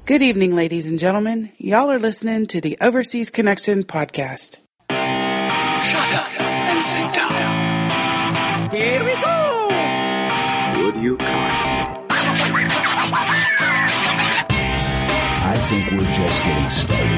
Good evening, ladies and gentlemen. Y'all are listening to the Overseas Connection podcast. Shut up and sit down. Here we go! Would you kindly? I think we're just getting started.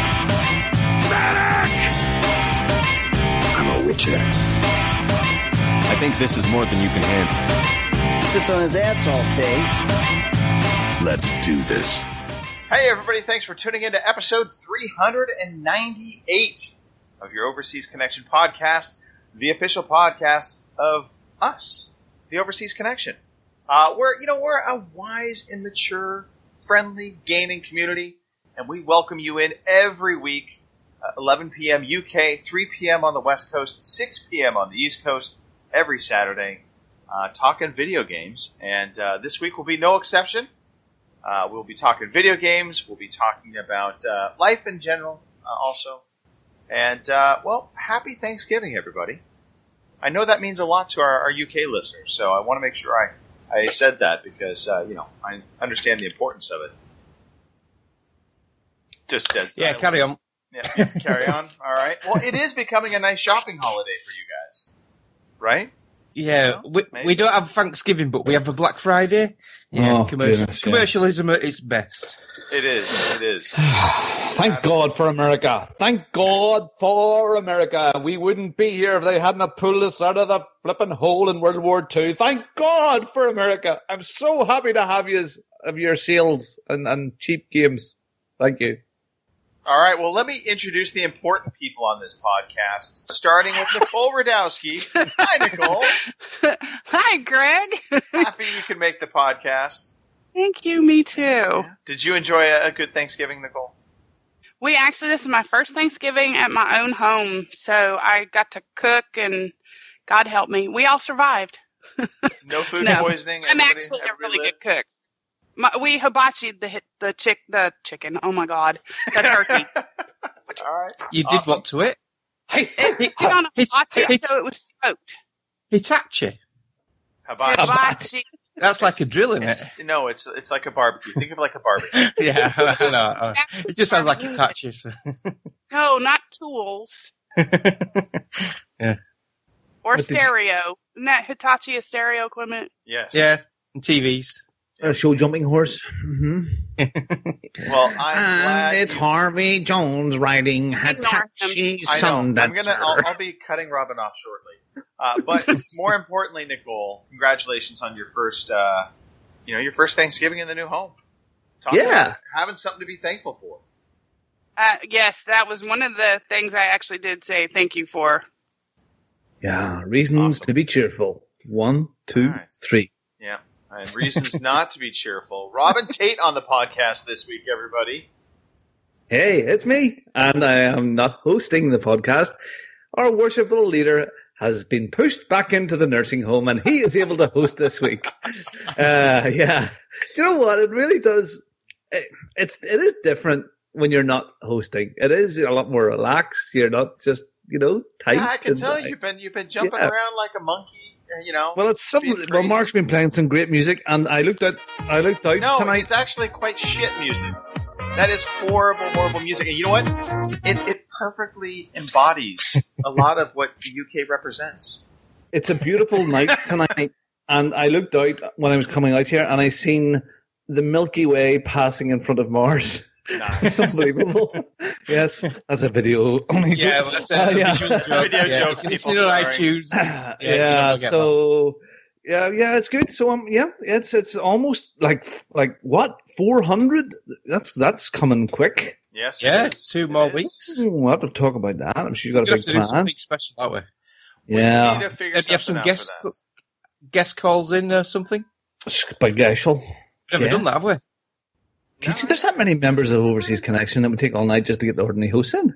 Medic! I'm a witcher. I think this is more than you can handle. He sits on his ass all day. Let's do this. Hey everybody, thanks for tuning in to episode 398 of your Overseas Connection podcast, the official podcast of us, the Overseas Connection. We're a wise and mature, friendly gaming community, and we welcome you in every week, 11 p.m. UK, 3 p.m. on the West Coast, 6 p.m. on the East Coast, every Saturday, talking video games, and this week will be no exception. We'll be talking video games. We'll be talking about life in general also. And, happy Thanksgiving, everybody. I know that means a lot to our UK listeners, so I want to make sure I said that because, I understand the importance of it. Just dead silence. Yeah, carry on. Yeah, carry on. All right. Well, it is becoming a nice shopping holiday for you guys, right? Yeah, we don't have Thanksgiving, but we have a Black Friday. Yeah, commercialism at its best. It is. Thank God for America. Thank God for America. We wouldn't be here if they hadn't pulled us out of the flipping hole in World War II. Thank God for America. I'm so happy to have you of your sales and cheap games. Thank you. All right, well, let me introduce the important people on this podcast, starting with Nicole Radowski. Hi, Nicole. Hi, Greg. Happy you could make the podcast. Thank you, me too. Did you enjoy a good Thanksgiving, Nicole? This is my first Thanksgiving at my own home, so I got to cook, and God help me, we all survived. No food poisoning? I'm actually a really good cook. We hibachied the chicken. Oh my God, the turkey. All right. You did what to it? It on a hibachi, so it was smoked. Hitachi. Hibachi. That's like a drill, isn't it? No, it's like a barbecue. Think of it like a barbecue. Yeah, I know. It just sounds like Hitachi. No, not tools. Yeah. Or stereo. Isn't that Hitachi a stereo equipment? Yes. Yeah, and TVs. A show jumping horse. Mm-hmm. Well, I'm glad it's Harvey Jones riding Hitachi Sundancer. I'll be cutting Robin off shortly. But more importantly, Nicole, congratulations on your first Thanksgiving in the new home. About having something to be thankful for. Yes, that was one of the things I actually did say thank you for. Yeah, reasons to be cheerful. 1, 2, 3. Yeah. And reasons not to be cheerful. Robin Tate on the podcast this week, everybody. Hey, it's me, and I am not hosting the podcast. Our worshipful leader has been pushed back into the nursing home, and he is able to host this week. Yeah. Do you know what? It really does. It is different when you're not hosting. It is a lot more relaxed. You're not just, tight. Yeah, I can tell you've been jumping around like a monkey. Well, it's something. Well, Mark's been playing some great music, and I looked out tonight. No, it's actually quite shit music. That is horrible music. And you know what? It perfectly embodies a lot of what the UK represents. It's a beautiful night tonight, and I looked out when I was coming out here, and I seen the Milky Way passing in front of Mars. Nice. It's unbelievable. Yes, that's a video. Yeah, well, that's a video joke. It's on iTunes. It's good. So it's almost like what 400. That's coming quick. Yes. Yeah, 2 more weeks. We'll have to talk about that. I'm sure you got a big plan. Something special that way. Yeah. We need to figure Maybe have some guest calls in or something. Special. Never done that, have we? No. There's that many members of Overseas Connection that would take all night just to get the ordinary hosts in.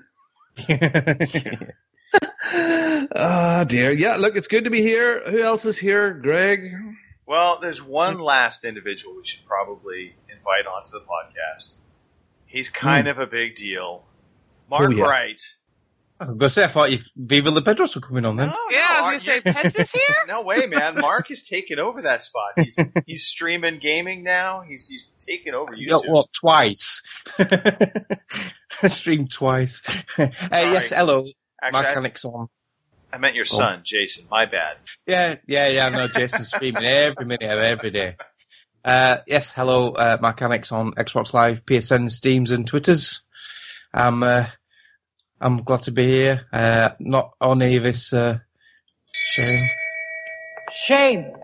Oh, dear. Yeah, look, it's good to be here. Who else is here? Greg? Well, there's one last individual we should probably invite onto the podcast. He's kind of a big deal. Mark Wright. I was going to say, I thought Viva La Pedros were coming on then. No, I was going to say, Pets is here? No way, man. Mark has taken over that spot. He's streaming gaming now. He's taken over YouTube. What, twice? I streamed twice. Yes, hello. Actually, Mechanic's on. I meant your son, Jason. My bad. Yeah. No, Jason's streaming every minute of every day. Yes, hello, Mechanic's on Xbox Live, PSN, Steams, and Twitters. I'm glad to be here. Not on Avis. Shame.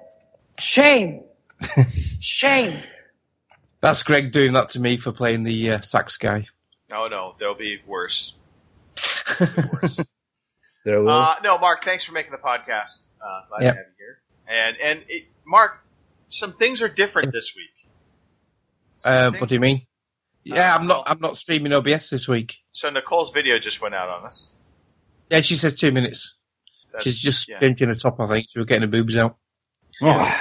That's Greg doing that to me for playing the sax guy. No, there'll be worse. There will. No, Mark, thanks for making the podcast. Glad to have you here. And Mark, some things are different this week. What do you mean? Yeah, I'm not streaming OBS this week. So Nicole's video just went out on us. Yeah, she says 2 minutes. She's just changing her top, I think. She was getting her boobs out. Yeah.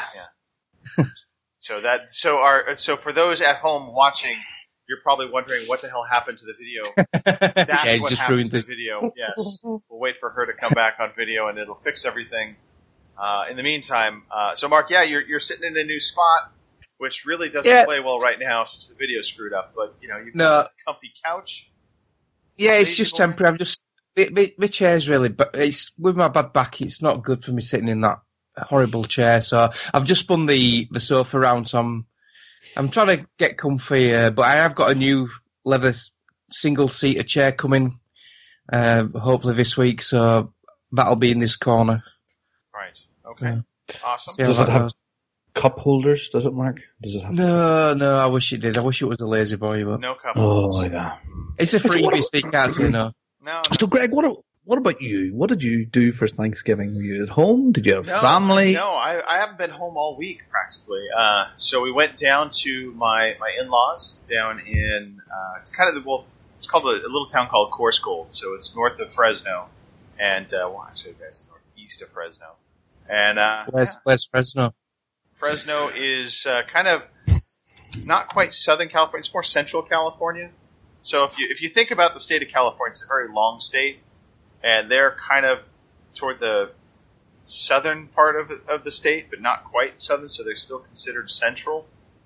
So for those at home watching, you're probably wondering what the hell happened to the video. That's what happened to the video. Yes. We'll wait for her to come back on video and it'll fix everything. In the meantime, so Mark, you're sitting in a new spot, which really doesn't play well right now since the video's screwed up. But you've got a comfy couch. Yeah, it's just temporary. I'm just my chair's really, but it's with my bad back. It's not good for me sitting in that horrible chair. So I've just spun the sofa around. So I'm trying to get comfy, but I have got a new leather single-seater chair coming, hopefully this week. So that'll be in this corner. Right. Okay. Awesome. Does it have cup holders? Does it, Mark? Does it have? No. I wish it did. I wish it was a lazy boy, but no cup holders. Oh my god! It's a freebie, so you can't say no. No. So, Greg, what about you? What did you do for Thanksgiving? Were you at home? Did you have family? No, I haven't been home all week practically. So we went down to my in-laws down in it's called a little town called Coarsegold. So it's north of Fresno, and actually, guys, northeast of Fresno. And where's Fresno? Fresno is kind of not quite Southern California. It's more Central California. So if you think about the state of California, it's a very long state, and they're kind of toward the southern part of the state, but not quite southern, so they're still considered central.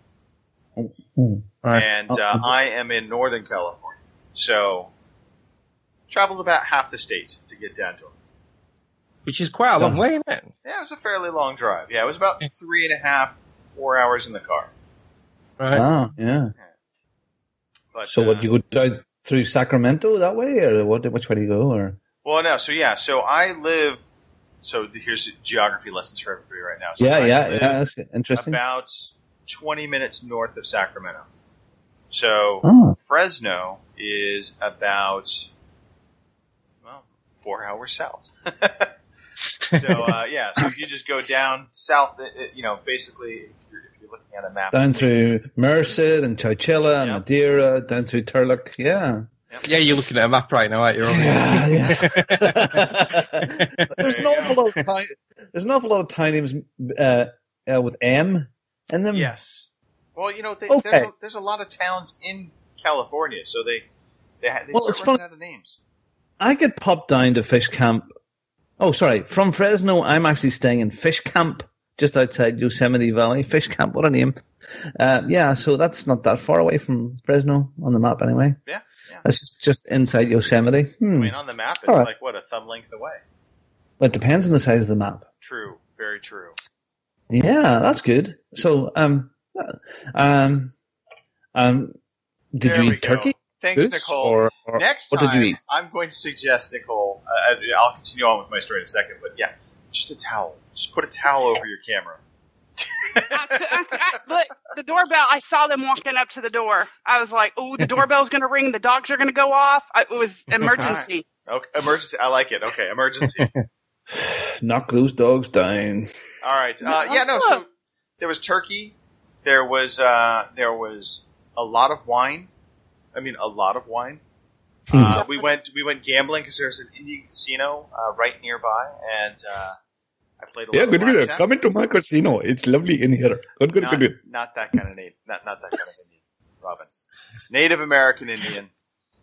Right. And I am in Northern California, so traveled about half the state to get down to them. Which is quite a long way, isn't it? Yeah, it was a fairly long drive. Yeah, it was about 3.5, 4 hours in the car. Right. Ah, yeah. But, so would you go down through Sacramento that way, or which way do you go? Or well, no. So I live. So here's geography lessons for everybody right now. So yeah. That's interesting. About 20 minutes north of Sacramento. So Fresno is about 4 hours south. So so if you just go down south, basically if you're looking at a map, down through Merced and Chowchilla and Madeira, down through Turlock, yeah. Yeah, you're looking at a map right now, aren't you? Yeah. There's an awful lot of town names with M in them. Yes. Well, there's a lot of towns in California, so they start running out of names. I could pop down to Fish Camp. Oh, sorry. From Fresno, I'm actually staying in Fish Camp, just outside Yosemite Valley. Fish Camp, what a name. So that's not that far away from Fresno on the map anyway. Yeah. That's just inside Yosemite. I mean, on the map, it's like, a thumb length away? Well, it depends on the size of the map. True. Very true. Yeah, that's good. So, did you eat turkey? Thanks, Nicole. Or next time, what did you eat? I'm going to suggest, Nicole, I'll continue on with my story in a second, but just a towel. Just put a towel over your camera. But the doorbell, I saw them walking up to the door. I was like, oh, the doorbell's going to ring. The dogs are going to go off. It was emergency. Okay, emergency. I like it. Okay, emergency. Knock those dogs down. All right. So there was turkey. There was a lot of wine. I mean, a lot of wine. We went gambling because there's an Indian casino right nearby, and I played a little blackjack. Good. Come into my casino. It's lovely in here. Good. Not that kind of Indian. Not that kind of Indian, Robin. Native American Indian.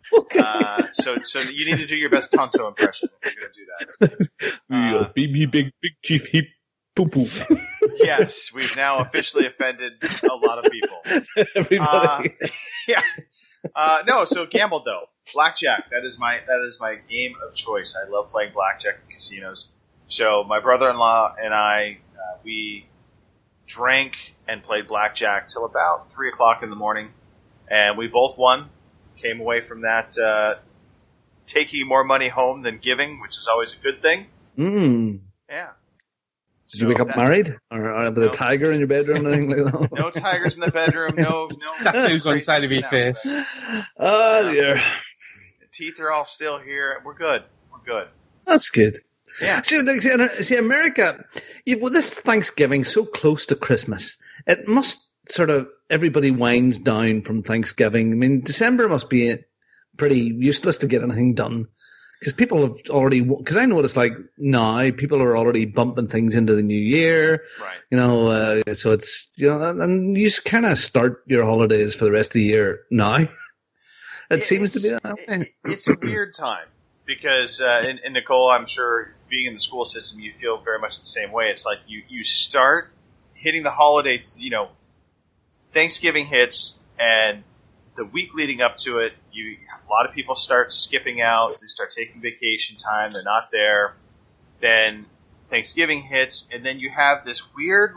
Okay. So you need to do your best Tonto impression if you're going to do that. big chief heap poo poo. Yes, we've now officially offended a lot of people. Everybody. Yeah. No, so gamble though. Blackjack. That is my game of choice. I love playing blackjack in casinos. So my brother-in-law and I, we drank and played blackjack till about 3:00 in the morning, and we both won. Came away from that taking more money home than giving, which is always a good thing. Mm. Yeah. Did you wake up married, or with a tiger in your bedroom? Or anything like that? No tigers in the bedroom. No Tattoos on the side of your face. Oh dear. The teeth are all still here. We're good. That's good. Yeah. See, America, with this Thanksgiving so close to Christmas, it must sort of, everybody winds down from Thanksgiving. I mean, December must be pretty useless to get anything done. Because people have already, because I notice like now, people are already bumping things into the new year. Right. So it's, and you just kind of start your holidays for the rest of the year now. It seems to be that way. It's a weird time. Because, and Nicole, I'm sure being in the school system, you feel very much the same way. It's like you start hitting the holidays, Thanksgiving hits, and the week leading up to it, a lot of people start skipping out. They start taking vacation time. They're not there. Then Thanksgiving hits, and then you have this weird,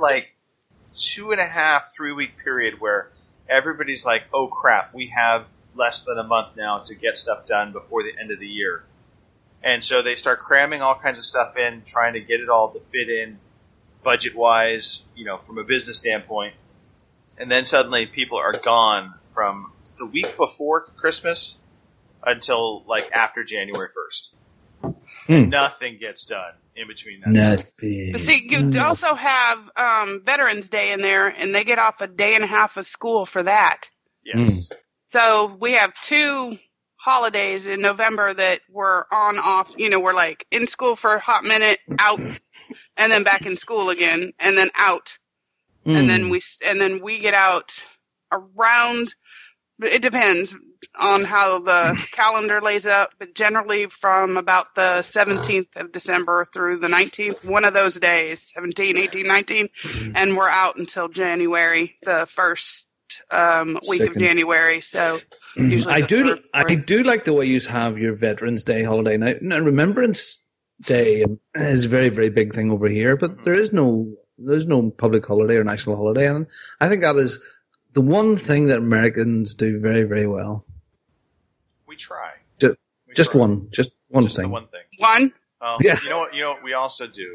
2.5, 3 week period where everybody's like, oh crap, we have less than a month now to get stuff done before the end of the year. And so they start cramming all kinds of stuff in, trying to get it all to fit in budget-wise, from a business standpoint. And then suddenly people are gone from the week before Christmas until, after January 1st. Nothing gets done in between that. Nothing. See, you also have Veterans Day in there, and they get off a day and a half of school for that. Yes. So we have 2 holidays in November that were on off. We're in school for a hot minute, out, and then back in school again, and then out, and then we get out around. It depends on how the calendar lays up, but generally from about the 17th of December through the 19th, one of those days, 17, 18, 19, and we're out until January, the first week of January. So usually I do like the way you have your Veterans Day holiday. Now Remembrance Day is a very, very big thing over here, but there's no public holiday or national holiday, and I think that is the one thing that Americans do very, very well. We try. Just one thing. The one thing. One? Oh, yeah. You know what we also do?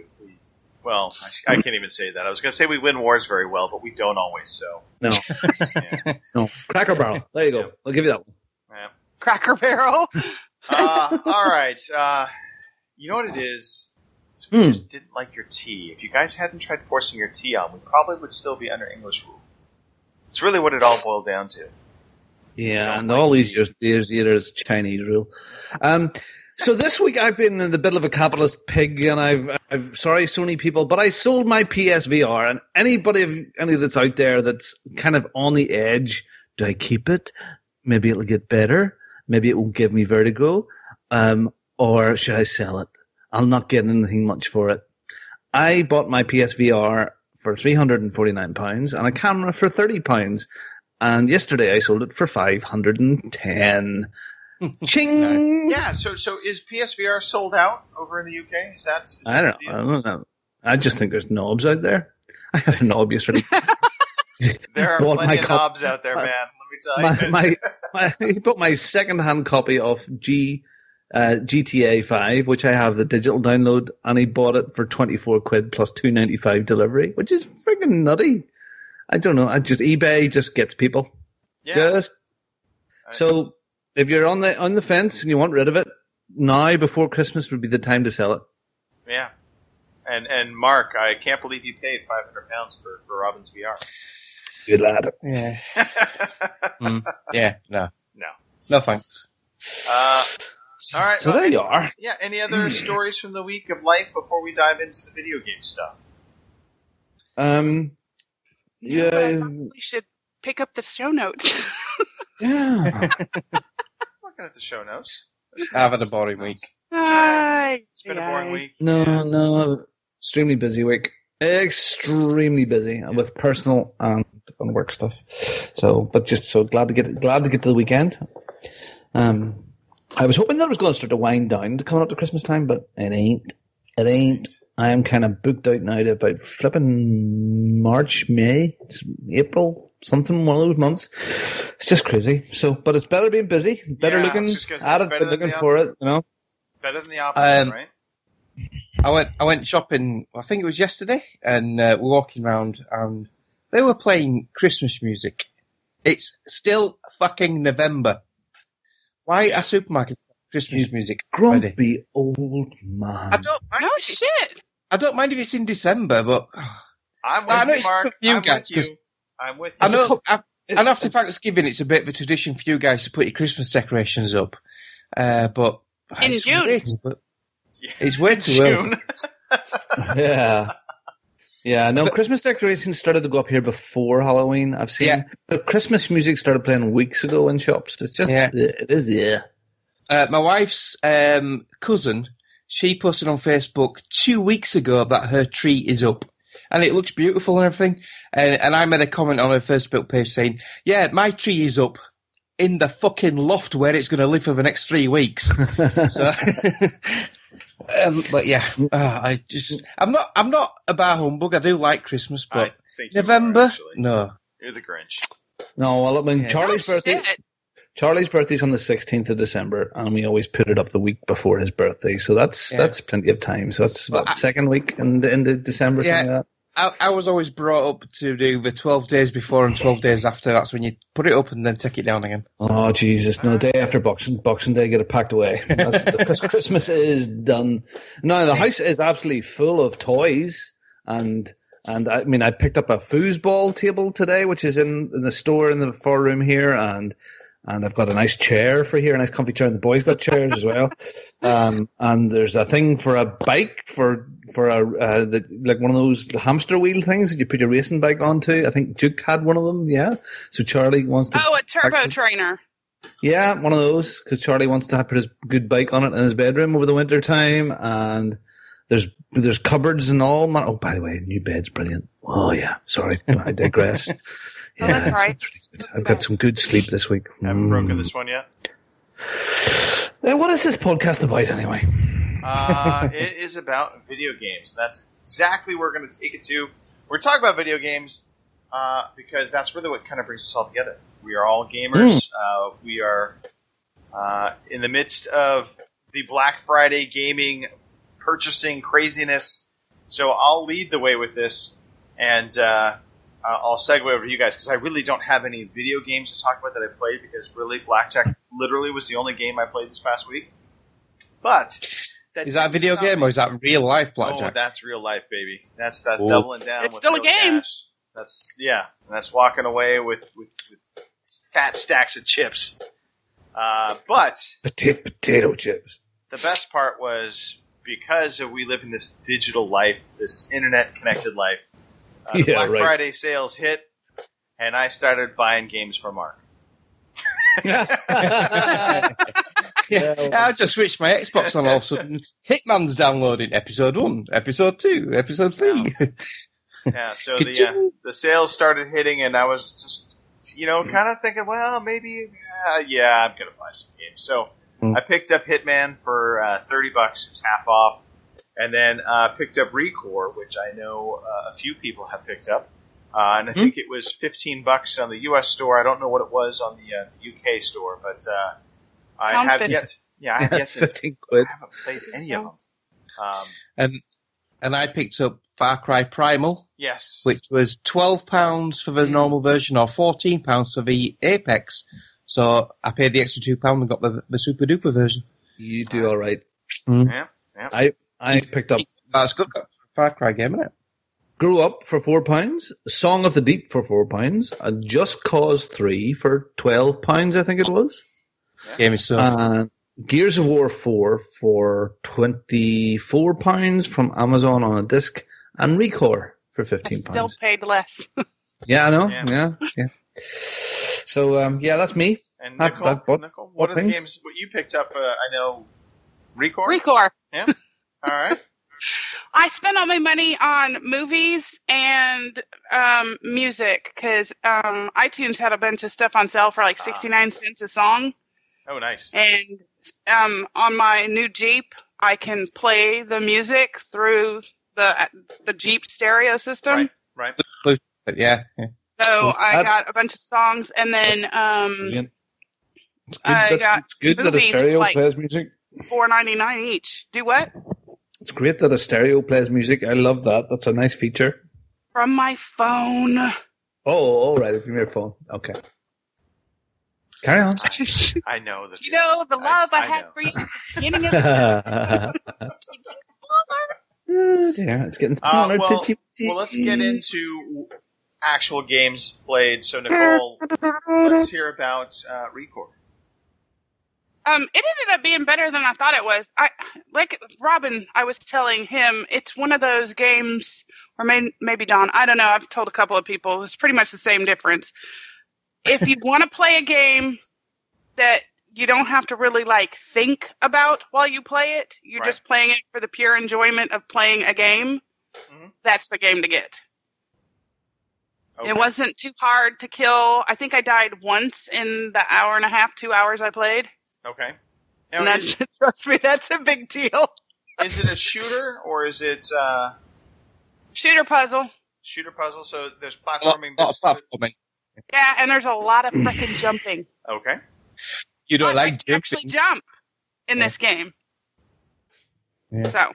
I can't even say that. I was going to say we win wars very well, but we don't always, so. No. No. Cracker Barrel. There you go. Yeah. I'll give you that one. Yeah. Cracker Barrel. All right. You know what it is? We just didn't like your tea. If you guys hadn't tried forcing your tea on, we probably would still be under English rule. It's really what it all boiled down to. Yeah, and all these years is Chinese rule. So this week I've been in the middle of a capitalist pig, and I've sorry Sony people, but I sold my PSVR, and any that's out there that's kind of on the edge, do I keep it? Maybe it'll get better. Maybe it will give me vertigo. Or should I sell it? I'll not get anything much for it. I bought my PSVR for £349 and a camera for £30. And yesterday I sold it for $510. Ching! Yeah, so is PSVR sold out over in the UK? Is that I don't know. I just think there's knobs out there. I had a knob yesterday. There are plenty of knobs out there, man. Let me tell you. He bought my second-hand copy of GTA 5, which I have the digital download, and he bought it for £24 plus $2.95 delivery, which is freaking nutty. I don't know. eBay just gets people. Yeah. So if you're on the fence and you want rid of it, now before Christmas would be the time to sell it. Yeah. And Mark, I can't believe you paid £500 for Robin's VR. Good lad. Yeah. Yeah. No thanks. All right. So there you are. Yeah. Any other stories from the week of life before we dive into the video game stuff? Yeah. We should pick up the show notes. Yeah. We're looking at the show notes. I've had a boring week. Hi. It's been a boring week. No, extremely busy week. Extremely busy with personal and work stuff. So, but just so glad to get to the weekend. I was hoping that it was going to start to wind down to coming up to Christmas time, but it ain't. It ain't. I am kind of booked out now to about flipping March, May, it's April, something, one of those months. It's just crazy. So, but it's better being busy, better looking at it, but looking for it, you know. Better than the opposite, right? I went shopping, I think it was yesterday, and we're walking around, and they were playing Christmas music. It's still fucking November. Why a supermarket Christmas music? Grumpy ready? Old man. I don't mind. No shit. I don't mind if it's in December, but I'm I know with you, it's Mark. for you I'm guys, with you. 'cause I'm with you. I know. I know after Thanksgiving, it's a bit of a tradition for you guys to put your Christmas decorations up, but In it's June. It's way too early. Yeah. No, Christmas decorations started to go up here before Halloween. I've seen, but Christmas music started playing weeks ago in shops. It's just, it is. My wife's cousin, she posted on Facebook 2 weeks ago that her tree is up. And it looks beautiful and everything. And I made a comment on her Facebook page saying, yeah, my tree is up in the fucking loft where it's going to live for the next 3 weeks. So, but yeah, I'm not a bar humbug. I do like Christmas, but I think you November, are, actually. no. You're the Grinch. No, well, I mean, Charlie's birthday. Shit. Charlie's birthday's on the 16th of December, and we always put it up the week before his birthday. So that's plenty of time. So that's about the second week in the December. Yeah, something like that. I was always brought up to do the 12 days before and 12 days after. That's when you put it up and then take it down again. Oh, Jesus. No, the day after Boxing Day, get it packed away. Because Christmas is done. No, the house is absolutely full of toys. And I mean, I picked up a foosball table today, which is in the store in the far room here. And I've got a nice chair for here, a nice comfy chair. And the boys got chairs as well. And there's a thing for a bike for like one of those hamster wheel things that you put your racing bike onto. I think Duke had one of them. Yeah. So Charlie wants to. Oh, a turbo trainer. Yeah, one of those, because Charlie wants to put his good bike on it in his bedroom over the winter time. And there's cupboards and all. Oh, by the way, the new bed's brilliant. Oh yeah. Sorry, I digress. Oh, that's right. It's really good. I've got some good sleep this week. Haven't broken this one yet? What is this podcast about anyway? It is about video games. That's exactly where we're going to take it to. We're talking about video games because that's really what kind of brings us all together. We are all gamers. We are in the midst of the Black Friday gaming purchasing craziness. So I'll lead the way with this, and I'll segue over to you guys because I really don't have any video games to talk about that I played because really Blackjack literally was the only game I played this past week. But Is that a video game or is that real life Oh, blackjack? that's real life, baby. That's doubling down. It's with still a real game. Cash. That's walking away with fat stacks of chips. But Potato chips. the best part was because we live in this digital life, this internet connected life. Black Friday sales hit, and I started buying games for Mark. I just switched my Xbox on all of a sudden. Hitman's downloading episode 1, episode 2, episode 3. Yeah, so the sales started hitting, and I was just, kind of thinking, well, maybe, I'm going to buy some games. So I picked up Hitman for $30. It was half off. And then picked up Recore, which I know a few people have picked up. And I think it was $15 on the U.S. store. I don't know what it was on the UK store, but I have yet. Yeah, I have yet to. 15 quid. I haven't played any of them. And I picked up Far Cry Primal. Yes. Which was £12 for the normal version or £14 for the Apex. So I paid the extra £2 and got the super duper version. You do all right. Yeah. I picked up. That's good. Far Cry game, isn't it? Grew Up for £4, Song of the Deep for £4, and Just Cause 3 for £12, I think it was. Game is so. Gears of War 4 for £24 from Amazon on a disc, and Recore for £15. I still paid less. Yeah, I know. Yeah. Yeah. So, that's me. And That- Nicole, that- what- Nicole, what what are the things? games? What you picked up? I know, Recore. Recore. Yeah. All right. I spent all my money on movies and music because iTunes had a bunch of stuff on sale for like 69 cents a song. Oh, nice. And on my new Jeep, I can play the music through the Jeep stereo system. Right. But yeah. So I That's- got a bunch of songs, and then Brilliant. It's good, I got it's good that a movies stereo like- plays music. $4.99 each. Do what? It's great that a stereo plays music. I love that. That's a nice feature. From my phone. Oh, all right. From your phone. Okay. Carry on. I know that. You know, the love I had know. for you at the beginning of the show. Oh, dear, it's getting smaller. Well, let's get into actual games played. So, Nicole, let's hear about Recore. It ended up being better than I thought it was. Like Robin, I was telling him, it's one of those games, or maybe Don, I don't know, I've told a couple of people, it's pretty much the same difference. If you want to play a game that you don't have to really think about while you play it, you're Right. just playing it for the pure enjoyment of playing a game, Mhm. that's the game to get. Okay. It wasn't too hard to kill. I think I died once in the hour and a half, 2 hours I played. Okay. And Now, trust me, that's a big deal. is it a shooter or is it Shooter puzzle. shooter puzzle? So there's A lot, platforming. lot of platforming. Yeah, and there's a lot of frickin' jumping. Okay. You don't But like I can actually jumping. jump in this game. Yeah. So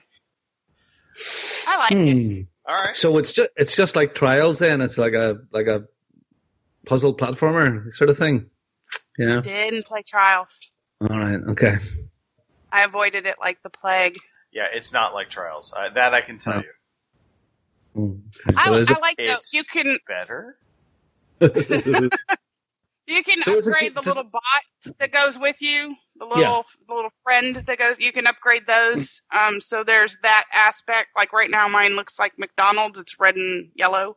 I like it. All right. So it's just like Trials then. It's like a puzzle platformer sort of thing. Yeah. Didn't play Trials. All right. Okay. I avoided it like the plague. Yeah, it's not like Trials. That I can tell No. you. I So is it- like though It's you can better. So is it- upgrade the does- little bot that goes with you, the little friend that goes. You can upgrade those. So there's that aspect. Like right now, mine looks like McDonald's. It's red and yellow.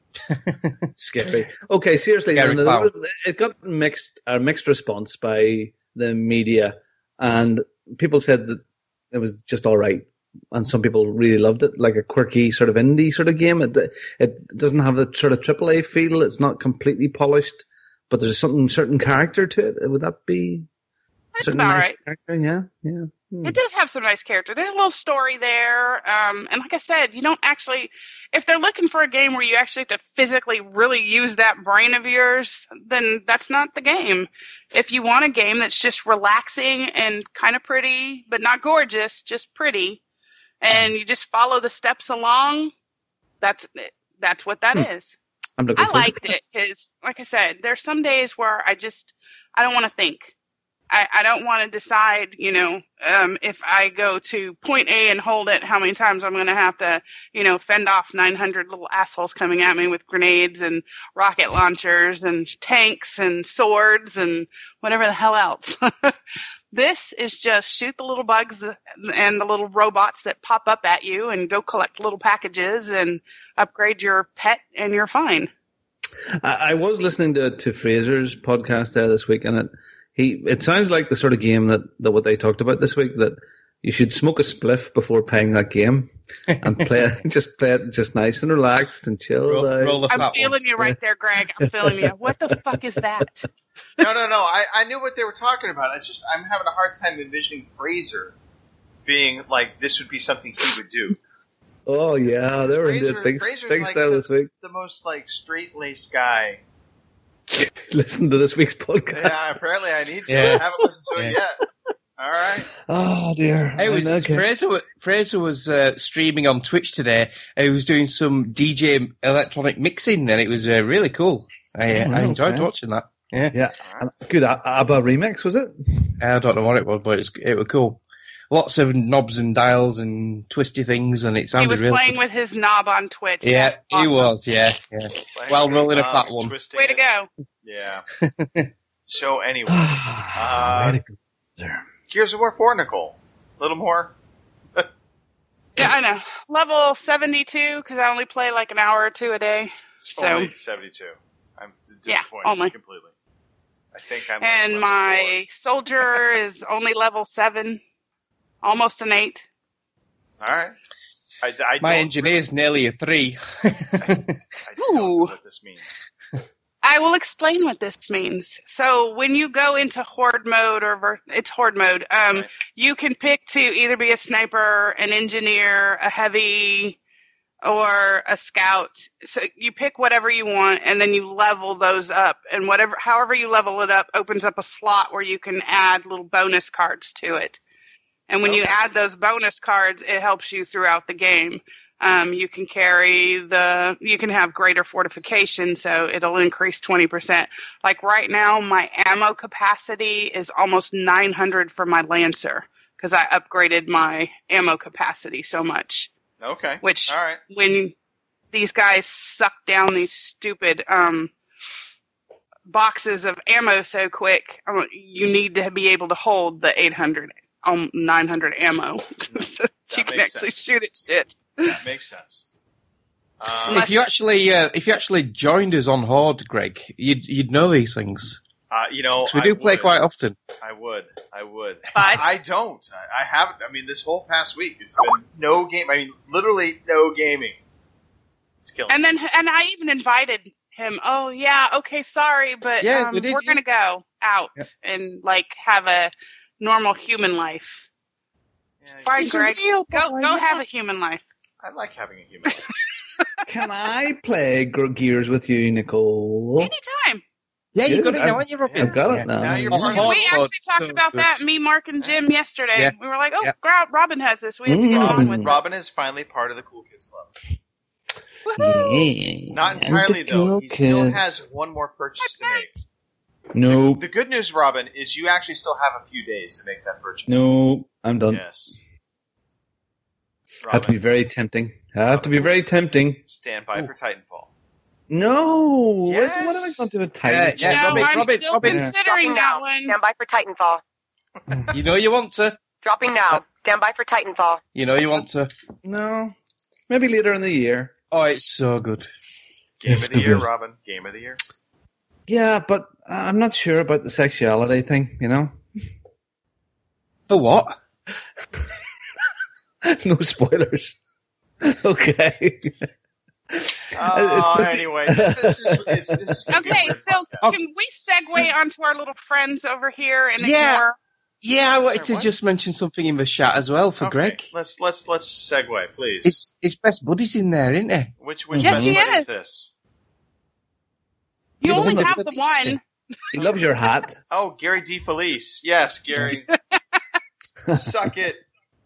Scary. Okay, seriously, Scary then, clown. it got a mixed response by the media, and people said that it was just all right, and some people really loved it, like a quirky sort of indie sort of game. It doesn't have the sort of AAA feel. It's not completely polished, but there's something certain character to it. Would that be? That's certain about nice right. character? Yeah. It does have some nice character. There's a little story there. And like I said, you don't actually, if they're looking for a game where you actually have to physically really use that brain of yours, then that's not the game. If you want a game that's just relaxing and kind of pretty, but not gorgeous, just pretty, and you just follow the steps along, that's what that is. I'm looking I forward to liked it because, like I said, there's some days where I don't want to think. I don't want to decide, if I go to point A and hold it, how many times I'm going to have to, fend off 900 little assholes coming at me with grenades and rocket launchers and tanks and swords and whatever the hell else. This is just shoot the little bugs and the little robots that pop up at you and go collect little packages and upgrade your pet and you're fine. I was listening to Fraser's podcast there this week, and it sounds like the sort of game that what they talked about this week, that you should smoke a spliff before playing that game and play it just nice and relaxed and chill. Roll the I'm fat feeling you right there, Greg. I'm feeling you. What the fuck is that? No. I knew what they were talking about. It's just I'm having a hard time envisioning Fraser being like this would be something he would do. Oh yeah, they were into big Fraser's style this week. The most straight-laced guy. Listen to this week's podcast. Yeah, apparently I need to. Yeah. I haven't listened to it yet. All right. Oh dear. It was Okay. Fraser was streaming on Twitch today. He was doing some DJ electronic mixing, and it was really cool. I enjoyed okay. watching that. Yeah. Yeah, good ABBA remix, was it? I don't know what it was, but it was cool. Lots of knobs and dials and twisty things, and it He sounded was really playing good. with his knob on Twitch. Yeah, That's awesome. he was. Yeah. While rolling a fat one. Twisting Way to it. go. Yeah. So anyway, Way to go, sir. Gears of War 4, Nicole. A little more. Yeah, I know. Level 72, because I only play like an hour or two a day. So, Only 72. I'm disappointed only. completely. I think I'm. And my soldier is only level 7, almost an 8. All right. I My don't engineer's nearly a 3. I don't know what this means. I will explain what this means. So when you go into horde mode, it's horde mode, Right. you can pick to either be a sniper, an engineer, a heavy, or a scout. So you pick whatever you want, and then you level those up. And however you level it up opens up a slot where you can add little bonus cards to it. And when you add those bonus cards, it helps you throughout the game. You can you can have greater fortification, so it'll increase 20%. Like right now, my ammo capacity is almost 900 for my Lancer because I upgraded my ammo capacity so much. Okay. Which, all right. when these guys suck down these stupid boxes of ammo so quick, you need to be able to hold the 900 ammo so you can actually shoot at shit. That makes sense. If you actually joined us on Horde, Greg, you'd know these things. We do play quite often. I would. But I don't. I haven't. I mean, this whole past week, it's been no game. I mean, literally no gaming. It's killing me. And I even invited him. Oh yeah, okay, sorry, but we're gonna go out and like have a normal human life. Yeah, Fine, Greg. Go have a human life. I like having a human life. Can I play Gears with you, Nicole? Anytime. Yeah, you got Good. it now, haven't you, Robin? I've got it now. Now you're Oh, part We of actually talked so about good. that, me, Mark, and Jim yesterday. Yeah. We were like, Yeah. Robin has this. We have to get on with Robin this. is finally part of the Cool Kids Club. Woohoo! Not entirely, The though. cool He still kids. has one more purchase to make. Nope. The good news, Robin, is you actually still have a few days to make that purchase. No, I'm done. Yes. Have to be Robin, very tempting. Have to be very tempting. stand by for Titanfall. No. Yes. What have I done to a Titan? Yeah, No, Robin, I'm Robin, still Robin. considering that one. Stand by for Titanfall. You know you want to. Dropping now. Stand by for Titanfall. You know you want to. No. Maybe later in the year. Oh, it's so good. Game It's of the year, good. Robin. Game of the year. Yeah, but I'm not sure about the sexuality thing, you know? For what? No spoilers. Okay. Anyway, this is gonna be a Okay, weird so podcast. can we segue onto our little friends over here and Yeah. ignore? Yeah, I wanted to What? just mention something in the chat as well for Okay, Greg. Let's segue, please. His best buddy's in there, isn't he? Which Yes, best he buddy is. this? You He's only in the- have the one. He loves your hat. Oh, Gary D. Felice. Yes, Gary. Suck it.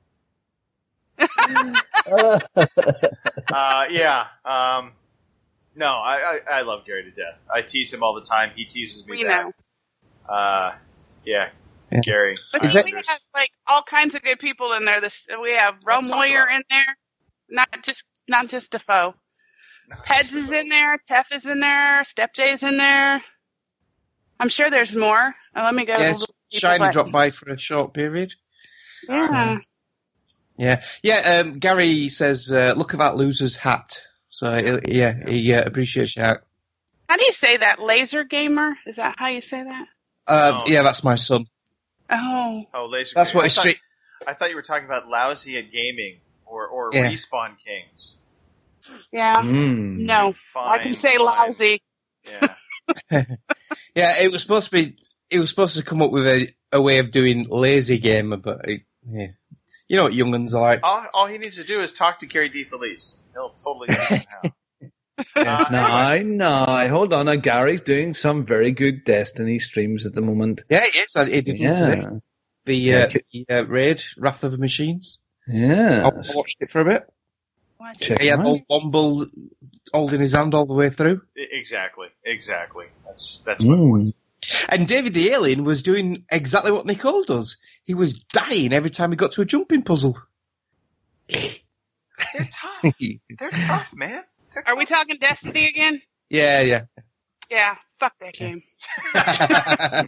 Yeah. No, I love Gary to death. I tease him all the time. He teases me We back. know. Yeah. Gary. But Is see, that- we have like all kinds of good people in there. We have Rome Let's talk Warrior about it. in there, not just Defoe. Heads is in there, Tef is in there, Step J's in there. I'm sure there's more. Let me go. to Yeah, the little people Shiny button. dropped by for a short period. Yeah. Yeah. Gary says, "Look at that loser's hat." So he appreciates your hat. How do you say that? Laser gamer? Is that how you say that? No. Yeah, that's my son. Oh. Oh, Laser. That's King. what his street. I thought you were talking about lousy at gaming or Yeah. Respawn Kings. Yeah. Mm. No. Fine, I can say fine. lousy. Yeah. Yeah, it was supposed to come up with a way of doing lazy gamer, but yeah, you know what young'uns are like. All he needs to do is talk to Gary D. Felice. He'll totally get it how. No, hold on. Now, Gary's doing some very good Destiny streams at the moment. Yeah, it is. He did one today. Yeah. The Raid, Wrath of the Machines. Yeah. I watched it for a bit. What? Check He had him out. old Womble holding his hand all the way through. Exactly. That's what. Mm. And David the Alien was doing exactly what Nicole does. He was dying every time he got to a jumping puzzle. They're tough. They're tough, man. They're Are we tough. talking Destiny again? Yeah. Yeah. Fuck that game.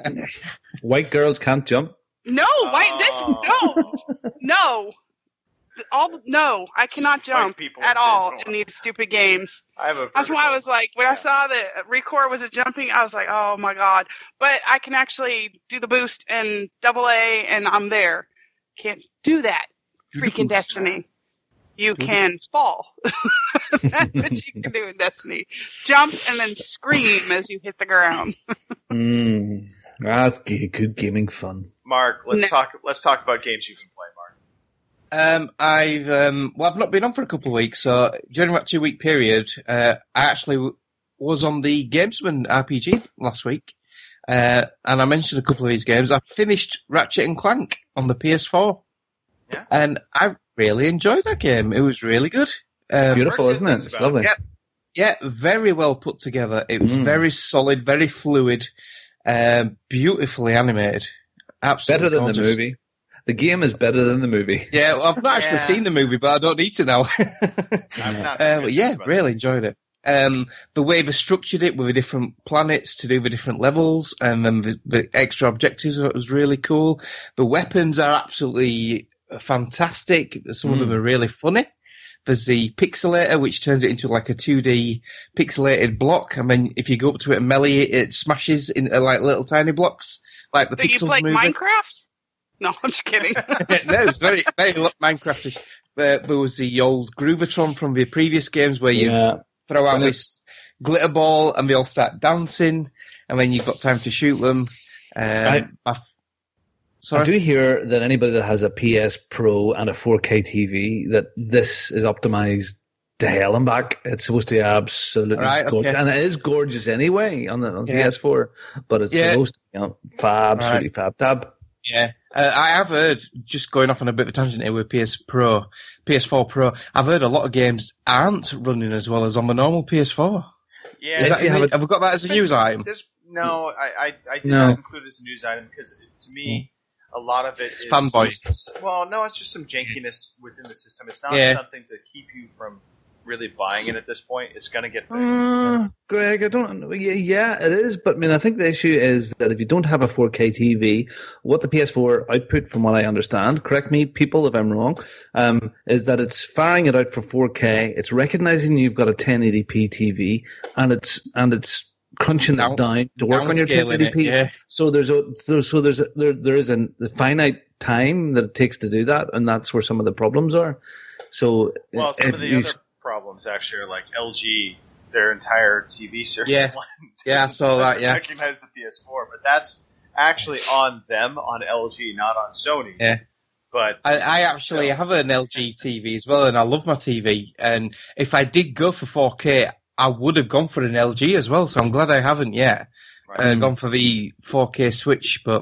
White girls can't jump. No. Why this? No. No. No, I cannot jump people at in all Disneyland. in these stupid games. I have a That's why I was like, when I saw that Recore was a jumping, I was like, oh my god. But I can actually do the boost and AA, and I'm there. Can't do that. Freaking Destiny. You can fall. That's what you can do in Destiny. Jump and then scream as you hit the ground. That's good gaming fun. Mark, let's talk about games you can play, Mark. I've not been on for a couple of weeks, so during that 2-week period, I actually was on the Gamesman RPG last week, and I mentioned a couple of these games. I finished Ratchet and Clank on the PS4, and I really enjoyed that game. It was really good. Beautiful, isn't it? It's lovely. Yeah, very well put together. It was very solid, very fluid, beautifully animated. Absolutely better than gorgeous. the movie. The game is better than the movie. Yeah, well, I've not actually seen the movie, but I don't need to now. I'm not But yeah, really enjoyed it. The way they structured it with the different planets to do the different levels, and then the extra objectives was really cool. The weapons are absolutely fantastic. Some of them are really funny. There's the pixelator, which turns it into like a 2D pixelated block. I mean, if you go up to it and melee it smashes into like little tiny blocks, like the Do pixels you play moving. Minecraft? No, I'm just kidding. No, it's very, very Minecraftish. There was the old Groovatron from the previous games where you throw out this glitter ball and they all start dancing, and then you've got time to shoot them. I do hear that anybody that has a PS Pro and a 4K TV, that this is optimized to hell and back. It's supposed to be absolutely gorgeous. And it is gorgeous anyway on the PS4, but it's the most absolutely fab tab. Yeah, I have heard, just going off on a bit of a tangent here with PS4 Pro, I've heard a lot of games aren't running as well as on the normal PS4. Yeah, have we got that as a news item? No, I did not include it as a news item because to me, a lot of it is fanboy. It's just some jankiness within the system. It's not something to keep you from really buying it at this point. It's going to get fixed. Greg, I don't. Yeah, it is. But I mean, I think the issue is that if you don't have a 4K TV, what the PS4 output, from what I understand, correct me, people, if I'm wrong, is that it's firing it out for 4K. It's recognizing you've got a 1080p TV, and it's crunching it down to work on your 1080p. Yeah. So there is a finite time that it takes to do that, and that's where some of the problems are. So some of the other problems actually are like LG, their entire TV series line. I saw that. Yeah, recognize the PS4, but that's actually on them, on LG, not on Sony. Yeah. But I actually have an LG TV as well, and I love my TV. And if I did go for 4K, I would have gone for an LG as well. So I'm glad I haven't yet gone for the 4K switch. But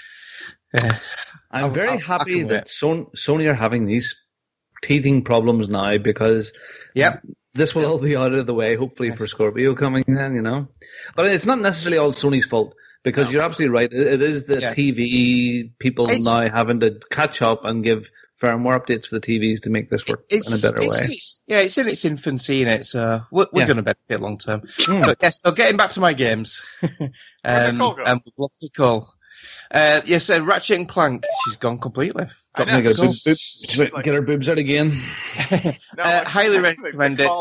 I'm very happy that Sony are having these teething problems now, because this will all be out of the way, hopefully, for Scorpio coming in, But it's not necessarily all Sony's fault, because you're absolutely right. It is the TV people now having to catch up and give firmware updates for the TVs to make this work in a better way. It's in its infancy, so we're going to benefit long term. But yes, so getting back to my games. And with lots of call. Yes, Ratchet and Clank, she's gone completely. Get her boobs out again. Highly recommend it.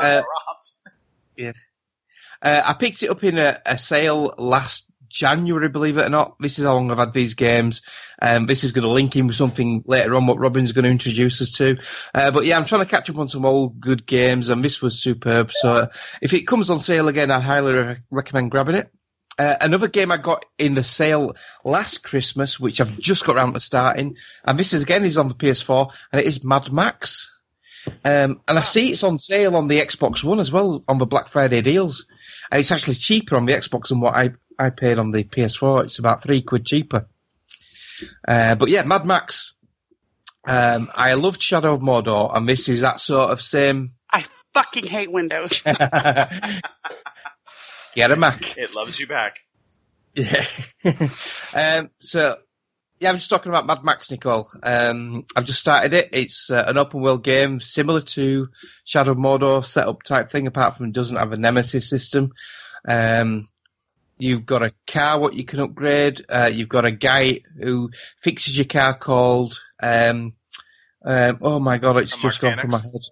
I picked it up in a sale last January, believe it or not. This is how long I've had these games. This is going to link in with something later on what Robin's going to introduce us to. But yeah, I'm trying to catch up on some old good games, and this was superb. So if it comes on sale again, I'd highly recommend grabbing it. Another game I got in the sale last Christmas, which I've just got around to starting, and this is on the PS4, and it is Mad Max. And I see it's on sale on the Xbox One as well, on the Black Friday deals. And it's actually cheaper on the Xbox than what I paid on the PS4. It's about £3 cheaper. But yeah, Mad Max. I loved Shadow of Mordor, and this is that sort of same... I fucking hate Windows. Get a Mac. It loves you back. Yeah. I'm just talking about Mad Max, Nicole. I've just started it. It's an open world game similar to Shadow of Mordor setup type thing, apart from it doesn't have a nemesis system. You've got a car what you can upgrade. You've got a guy who fixes your car called Oh my god, it's From just gone from my Arcanix?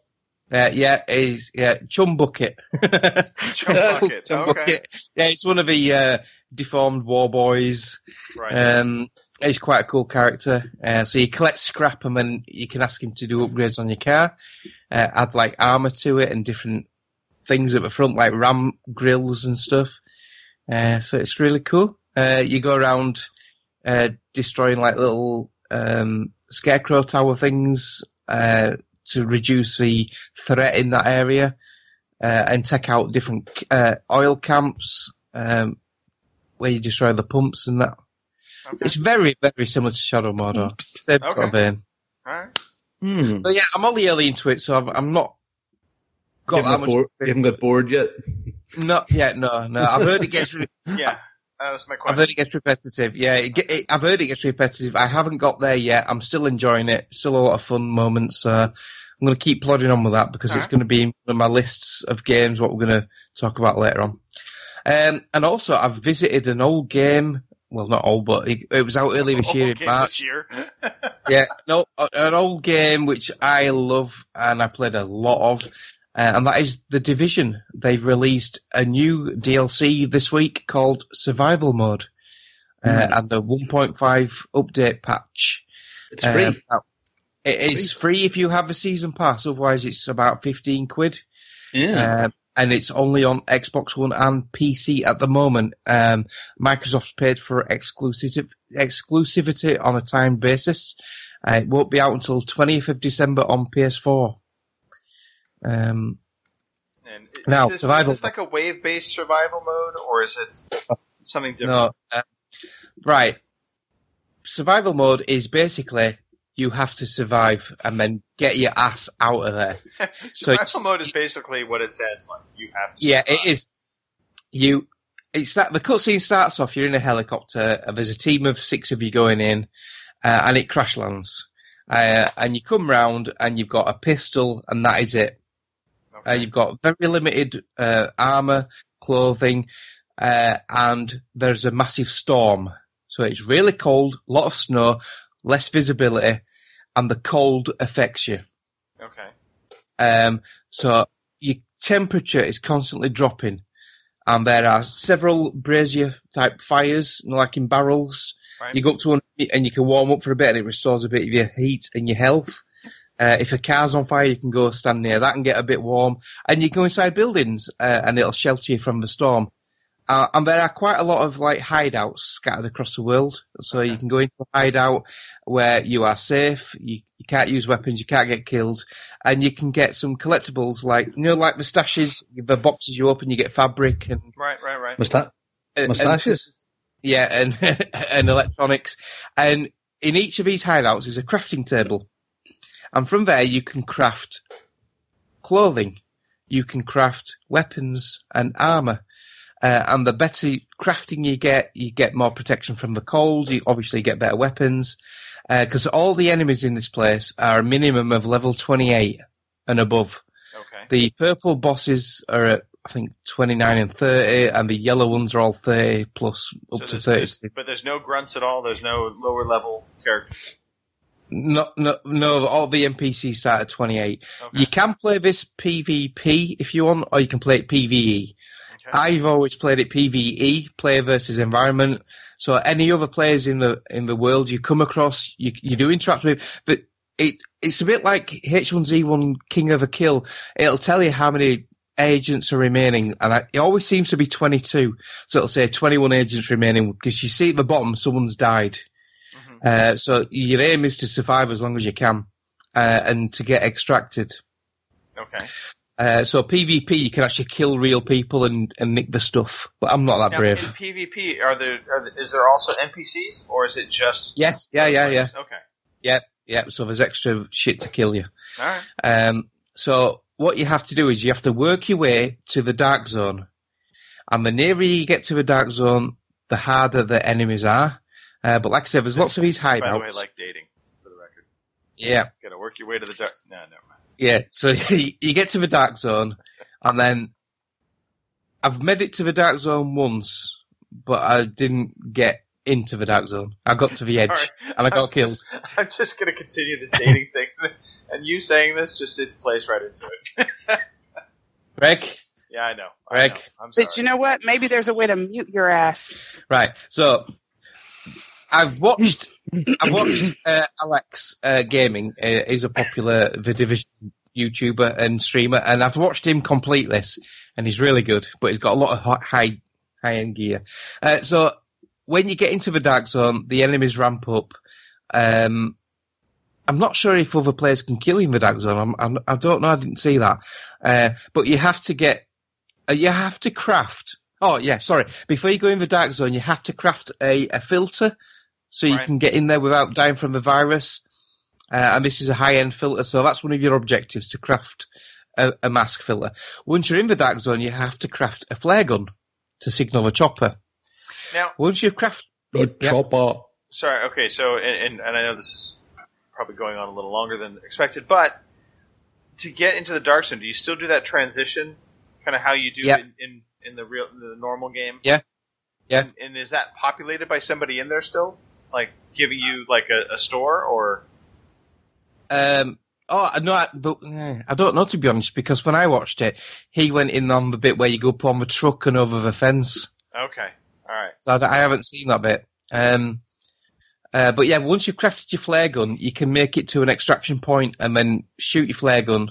head. Chum Bucket. Chum Bucket. Chum Okay. Bucket. Yeah, it's one of the deformed war boys. Right. He's quite a cool character. So you collect scrap and then you can ask him to do upgrades on your car. Add like armor to it and different things at the front, like ram grills and stuff. So it's really cool. You go around destroying like little scarecrow tower things to reduce the threat in that area, and take out different oil camps where you destroy the pumps and that. Okay. It's very, very similar to Shadow Mordor. Same sort of vein. All right. But yeah, I'm only early into it, so I'm not got that much. You haven't got bored yet? Not yet, no. I've heard it gets. Yeah, that was my I've question. heard it gets repetitive. Yeah, I've heard it gets repetitive. I haven't got there yet. I'm still enjoying it. Still a lot of fun moments. I'm going to keep plodding on with that because it's going to be in one of my lists of games. What we're going to talk about later on. And also, I've visited an old game. Well, not old, but it was out early this year in March. This year. Yeah, no, an old game which I love and I played a lot of, and that is The Division. They've released a new DLC this week called Survival Mode, and the 1.5 update patch. It's free. It is free if you have a season pass, otherwise it's about 15 quid. Yeah. And it's only on Xbox One and PC at the moment. Microsoft's paid for exclusivity on a timed basis. It won't be out until 20th of December on PS4. And Now, is survival. this like a wave-based survival mode, or is it something different? No, right. Survival mode is basically you have to survive and then get your ass out of there. Survival mode is basically what it says. Like you have to. Yeah, survive. it is. The cutscene starts off. You're in a helicopter. There's a team of 6 of you going in, and it crash lands. And you come round, and you've got a pistol, and that is it. Okay. You've got very limited armor, clothing, and there's a massive storm. So it's really cold, a lot of snow, less visibility, and the cold affects you. Okay. So your temperature is constantly dropping, and there are several brazier type fires, like in barrels. Right. You go up to one and you can warm up for a bit, and it restores a bit of your heat and your health. If a car's on fire, you can go stand near that and get a bit warm, and you go inside buildings, and it'll shelter you from the storm. And there are quite a lot of like hideouts scattered across the world, so you can go into a hideout where you are safe. You can't use weapons, you can't get killed, and you can get some collectibles like like the stashes, the boxes you open, you get fabric and Right. Mustaches? and and electronics. And in each of these hideouts is a crafting table, and from there you can craft clothing, you can craft weapons and armor. And the better crafting you get more protection from the cold. You obviously get better weapons. Because all the enemies in this place are a minimum of level 28 and above. Okay. The purple bosses are at, I think, 29 and 30, and the yellow ones are all 30 plus up to 30. But there's no grunts at all. There's no lower level characters. No, all the NPCs start at 28. Okay. You can play this PvP if you want, or you can play it PvE. Okay. I've always played it PvE, player versus environment. So any other players in the world you come across, you do interact with, but it's a bit like H1Z1 King of the Kill. It'll tell you how many agents are remaining, and it always seems to be 22. So it'll say 21 agents remaining, because you see at the bottom someone's died. Mm-hmm. So your aim is to survive as long as you can, and to get extracted. Okay. So PvP, you can actually kill real people and nick the stuff, but I'm not that Now, brave. in PvP, is there also NPCs, or is it just? Yes, yeah. Okay. Yeah. So there's extra shit to kill you. All right. So what you have to do is you have to work your way to the dark zone, and the nearer you get to the dark zone, the harder the enemies are. But like I said, there's lots of these hideouts. By the way, like dating, for the record. Yeah. Gotta work your way to the dark. No, never mind. Yeah, so you get to the dark zone, and then I've made it to the dark zone once, but I didn't get into the dark zone. I got to the edge, and I got killed. I'm just going to continue this dating thing. And you saying this just it plays right into it. Greg? Yeah, I know. Greg? I'm sorry. But you know what? Maybe there's a way to mute your ass. Right. So I've watched Alex Gaming. He's a popular The Division YouTuber and streamer, and I've watched him complete this, and he's really good. But he's got a lot of high end gear. So when you get into the Dark Zone, the enemies ramp up. I'm not sure if other players can kill you in the Dark Zone. I don't know. I didn't see that. But you have to craft. Oh yeah, sorry. Before you go in the Dark Zone, you have to craft a filter so you can get in there without dying from the virus. And this is a high-end filter, so that's one of your objectives, to craft a mask filter. Once you're in the Dark Zone, you have to craft a flare gun to signal a chopper. Now, once you've crafted chopper. Sorry. Okay. So, and I know this is probably going on a little longer than expected, but to get into the Dark Zone, do you still do that transition, kind of how you do in the normal game? Yeah. Yeah. And is that populated by somebody in there still, like giving you like a store or? I don't know, to be honest, because when I watched it, he went in on the bit where you go up on the truck and over the fence. Okay, all right. So I haven't seen that bit. But yeah, once you've crafted your flare gun, you can make it to an extraction point and then shoot your flare gun.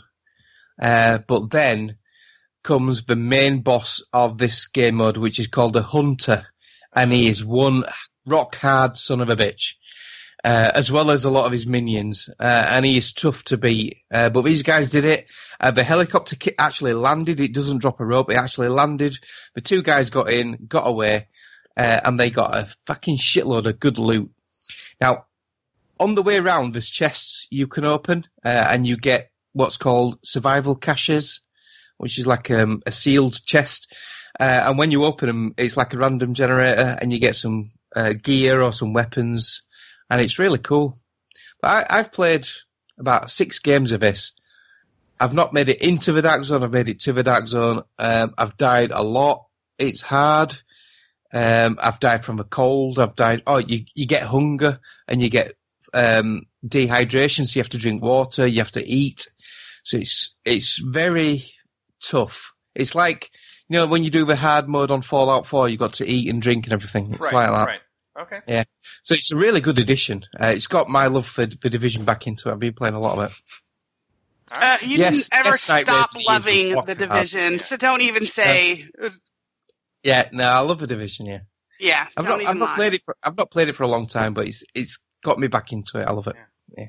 But then comes the main boss of this game mode, which is called a Hunter, and he is one rock hard son of a bitch. As well as a lot of his minions, and he is tough to beat. But these guys did it. The helicopter actually landed. It doesn't drop a rope. It actually landed. The two guys got in, got away, and they got a fucking shitload of good loot. Now, on the way around, there's chests you can open, and you get what's called survival caches, which is like a sealed chest. And when you open them, it's like a random generator, and you get some gear or some weapons. And it's really cool. But I've played about 6 games of this. I've not made it into the Dark Zone. I've made it to the Dark Zone. I've died a lot. It's hard. I've died from a cold. I've died. Oh, you get hunger and you get dehydration. So you have to drink water. You have to eat. So it's very tough. It's like, when you do the hard mode on Fallout 4, you've got to eat and drink and everything. It's like that. Right. Okay. Yeah. So it's a really good addition. It's got my love for Division back into it. I've been playing a lot of it. You didn't ever stop loving the Division, so don't even say. Yeah, no, I love the Division. Yeah. Yeah. I've not played it for a long time, but it's got me back into it. I love it. Yeah.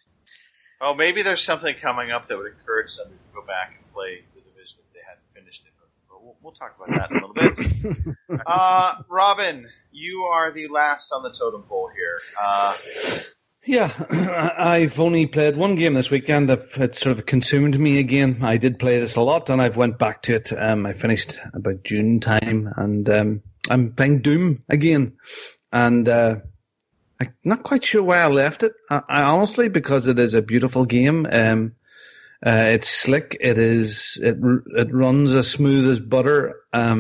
Oh, maybe there's something coming up that would encourage somebody to go back and play the Division if they hadn't finished it. But we'll talk about that in a little bit. Robin, you are the last on the totem pole here. Yeah, I've only played one game this weekend. It sort of consumed me again. I did play this a lot, and I've went back to it. I finished about June time, and I'm playing Doom again. And I'm not quite sure why I left it. I honestly, because it is a beautiful game. It's slick. It runs as smooth as butter.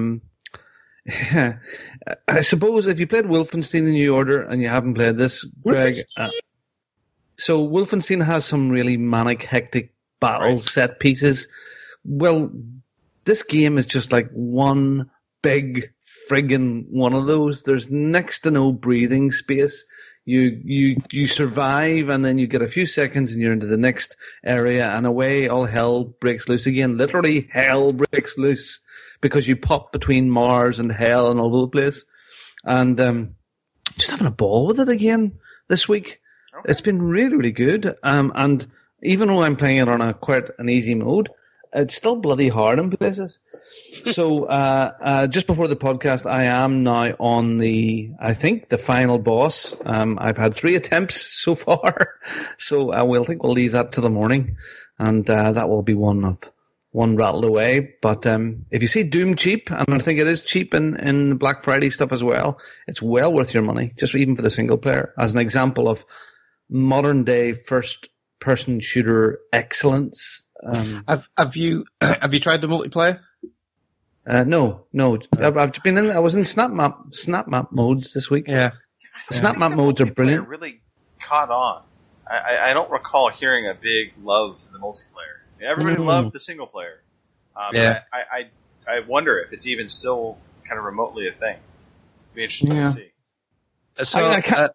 I suppose if you played Wolfenstein: The New Order and you haven't played this, Greg, so Wolfenstein has some really manic, hectic battle set pieces. Well, this game is just like one big friggin' one of those. There's next to no breathing space. You survive, and then you get a few seconds and you're into the next area, and away all hell breaks loose again. Literally hell breaks loose, because you pop between Mars and hell and all over the place. And just having a ball with it again this week. Okay. It's been really, really good. And even though I'm playing it on quite an easy mode, it's still bloody hard in places. So just before the podcast, I am now on the final boss. I've had 3 attempts so far. So I think we'll leave that to the morning. And that will be one rattled away. But if you see Doom cheap, and I think it is cheap in Black Friday stuff as well, it's well worth your money, just even for the single player, as an example of modern day first person shooter excellence. Have you tried the multiplayer? No. I've been I was in snap map modes this week. Yeah. Snap map modes are brilliant. Really caught on. I don't recall hearing a big love for the multiplayer. Everybody loved the single player. I wonder if it's even still kind of remotely a thing. It'd be interesting to see. So,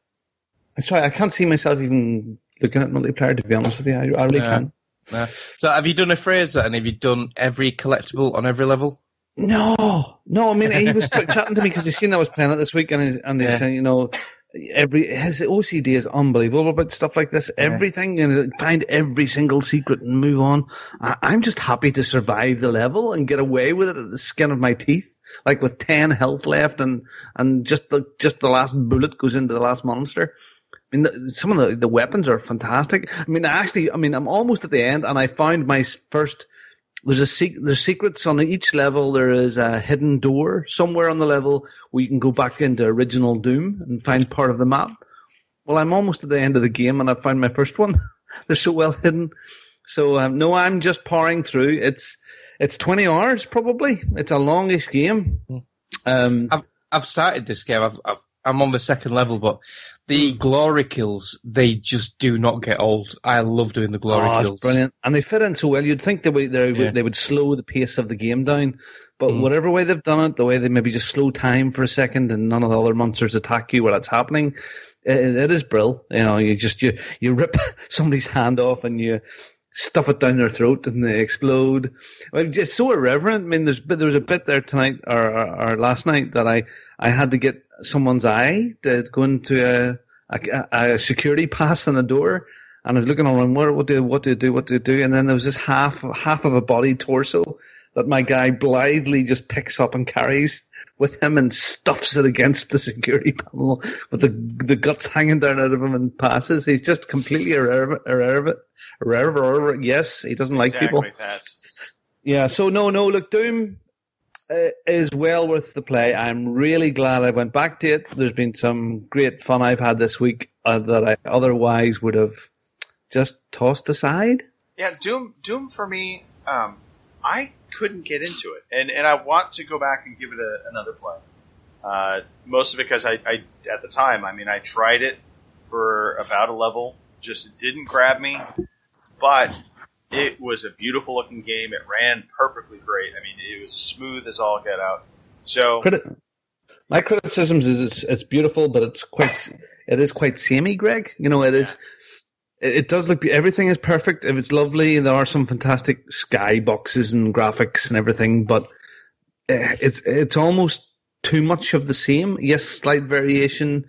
I can't see myself even looking at multiplayer, to be honest with you. I really can't. No. So have you done a Fraser, and have you done every collectible on every level? No. I mean, he was chatting to me because he's seen I was playing it this week, and he's saying, his OCD is unbelievable about stuff like this. Everything, find every single secret and move on. I'm just happy to survive the level and get away with it at the skin of my teeth, like with 10 health left, and just the last bullet goes into the last monster. I mean, some of the weapons are fantastic. I mean, I'm almost at the end, and I found my first. There's secrets on each level. There is a hidden door somewhere on the level where you can go back into original Doom and find part of the map. Well, I'm almost at the end of the game, and I've found my first one. They're so well hidden. So no, I'm just powering through. It's 20 hours probably. It's a longish game. I've started this game. I'm on the second level, but the glory kills, they just do not get old. I love doing the glory kills. Brilliant. And they fit in so well. You'd think they would slow the pace of the game down, but whatever way they've done it, the way they maybe just slow time for a second and none of the other monsters attack you while it's happening, it is brill. You rip somebody's hand off and you stuff it down their throat and they explode. It's so irreverent. I mean, there was a bit there tonight or last night that I had to get someone's eye to go into a security pass on a door, and I was looking around, what do you do? And then there was this half of a body torso that my guy blithely just picks up and carries with him and stuffs it against the security panel with the guts hanging down out of him and passes. He's just completely irreverent. Yes, he doesn't like people. Yeah, so no, look, Doom is well worth the play. I'm really glad I went back to it. There's been some great fun I've had this week that I otherwise would have just tossed aside. Yeah, Doom for me, I couldn't get into it, and I want to go back and give it another play. Mostly because I at the time, I tried it for about a level, just didn't grab me, but it was a beautiful looking game. It ran perfectly great. It was smooth as all get out. So my criticisms is it's beautiful, but it is quite samey, Greg. It is. It does look. Everything is perfect. If it's lovely, there are some fantastic sky boxes and graphics and everything, but it's almost too much of the same. Yes, slight variation.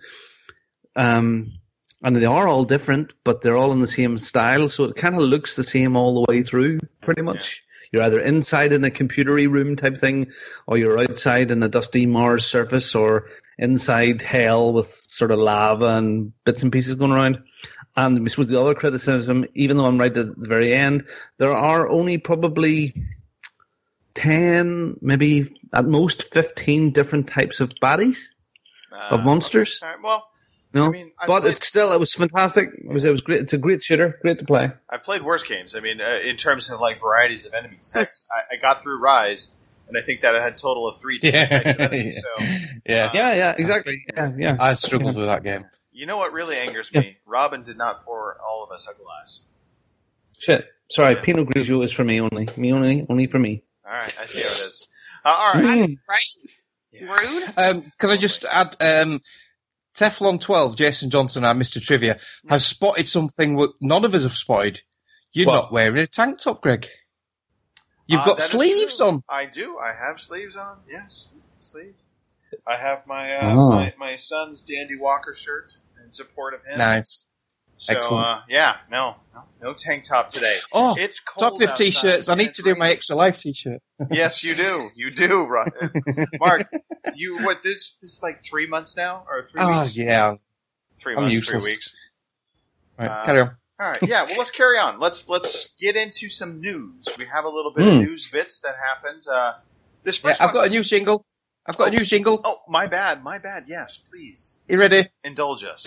And they are all different, but they're all in the same style, so it kind of looks the same all the way through, pretty much. Yeah. You're either inside in a computery room type thing, or you're outside in a dusty Mars surface, or inside hell with sort of lava and bits and pieces going around. And I suppose the other criticism, even though I'm right at the very end, there are only probably 10, maybe at most 15 different types of baddies, of monsters. All right, well... No, but it was fantastic. It was great. It's a great shooter, great to play. I played worse games. In terms of varieties of enemies. I got through Rise, and I think that I had a total of 3 different types of enemies. So, exactly. Yeah. I struggled with that game. You know what really angers me? Robin did not pour all of us a glass. Shit. Sorry, Pinot Grigio is for me only. Only for me. All right, I see how it is. All right. Right? Yeah. Rude. Can I just add? Teflon 12, Jason Johnson, our Mr. Trivia, has spotted something none of us have spotted. You're not wearing a tank top, Greg. You've got sleeves on. I do. I have sleeves on. Yes, sleeves. I have my my son's Dandy Walker shirt in support of him. Nice. So, excellent. No tank top today. Oh, it's cold top 50 outside. T-shirts. I need to do my Extra Life T-shirt. Yes, you do. You do, Mark. This is like 3 months now, or 3 weeks? Oh, yeah. 3 months, useless. 3 weeks. All right, carry on. All right, yeah. Well, let's carry on. Let's get into some news. We have a little bit of news bits that happened. This first I've got a new jingle. Oh, my bad. Yes, please. You ready? Indulge us.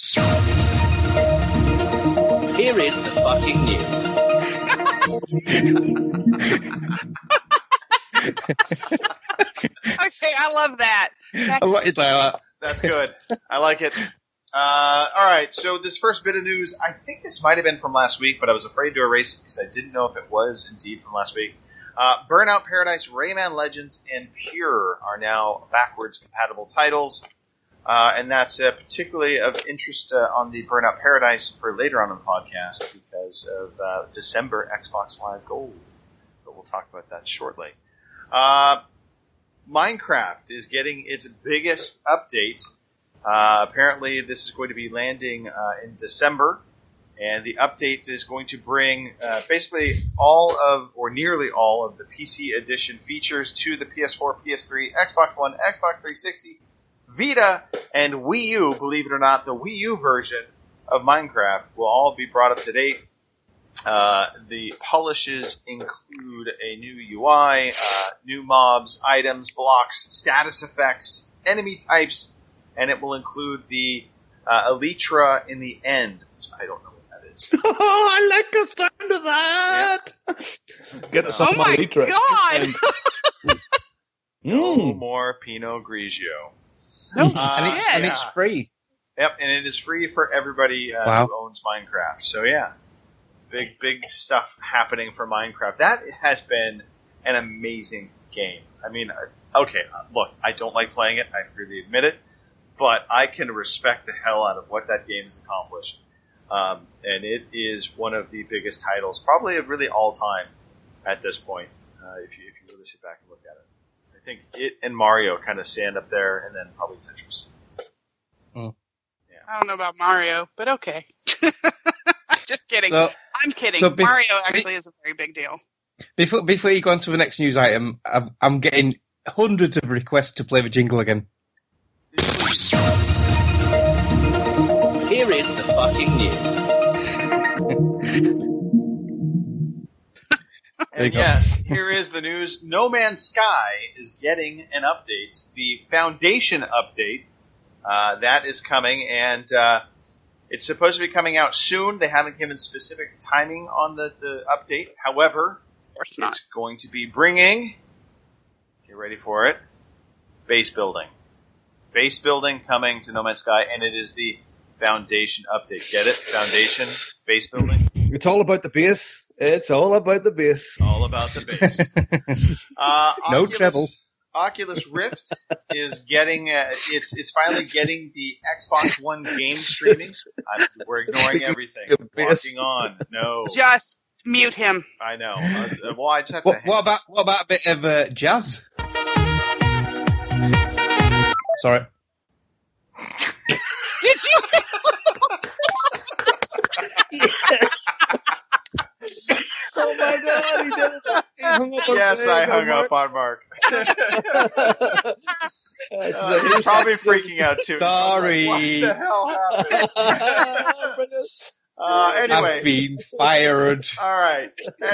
Here is the fucking news. Okay, I love that. I wanted that. That's good. I like it. All right, so this first bit of news, I think this might have been from last week, but I was afraid to erase it because I didn't know if it was indeed from last week. Burnout Paradise, Rayman Legends, and Pure are now backwards compatible titles, and that's particularly of interest on the Burnout Paradise for later on in the podcast because of December Xbox Live Gold. But we'll talk about that shortly. Minecraft is getting its biggest update. Apparently, this is going to be landing in December, and the update is going to bring basically all of, or nearly all of, the PC edition features to the PS4, PS3, Xbox One, Xbox 360, Vita, and Wii U. Believe it or not, the Wii U version of Minecraft will all be brought up to date. The polishes include a new UI, new mobs, items, blocks, status effects, enemy types, and it will include the Elytra in the end, which I don't know what that is. Oh, I like the sound of that! Yeah. Get some Oh my Elytra. God! No more Pinot Grigio. No and it's free. Yep, and it is free for everybody who owns Minecraft. So yeah, big stuff happening for Minecraft. That has been an amazing game. I mean, okay, look, I don't like playing it, I freely admit it, but I can respect the hell out of what that game has accomplished. And it is one of the biggest titles, probably of really all time at this point, if you really sit back and look at it. I think it and Mario kind of stand up there, and then probably Tetris. Mm. Yeah. I don't know about Mario, but okay. Just kidding. So, I'm kidding. so Mario actually is a very big deal. Before you go on to the next news item, I'm getting hundreds of requests to play the jingle again. Here is the fucking news. And yes, here is the news. No Man's Sky is getting an update. The Foundation update, that is coming, and it's supposed to be coming out soon. They haven't given specific timing on the update. However, Of course not. it's going to be bringing, get ready for it, base building. Base building coming to No Man's Sky, and it is the Foundation update. Get it? Foundation, base building. It's all about the base. It's all about the base. All about the base. No treble. Oculus Rift is getting it's finally getting the Xbox One game streaming. We're ignoring everything. Walking on. No. Just mute him. I know. Well, I just have to. What about a bit of jazz? Sorry. Did you? Oh my God, he did it. He hung up on Yes, I hung Mark. up on Mark. He's He's probably freaking out too. Sorry. What the hell happened? Anyway. I've been fired. All right.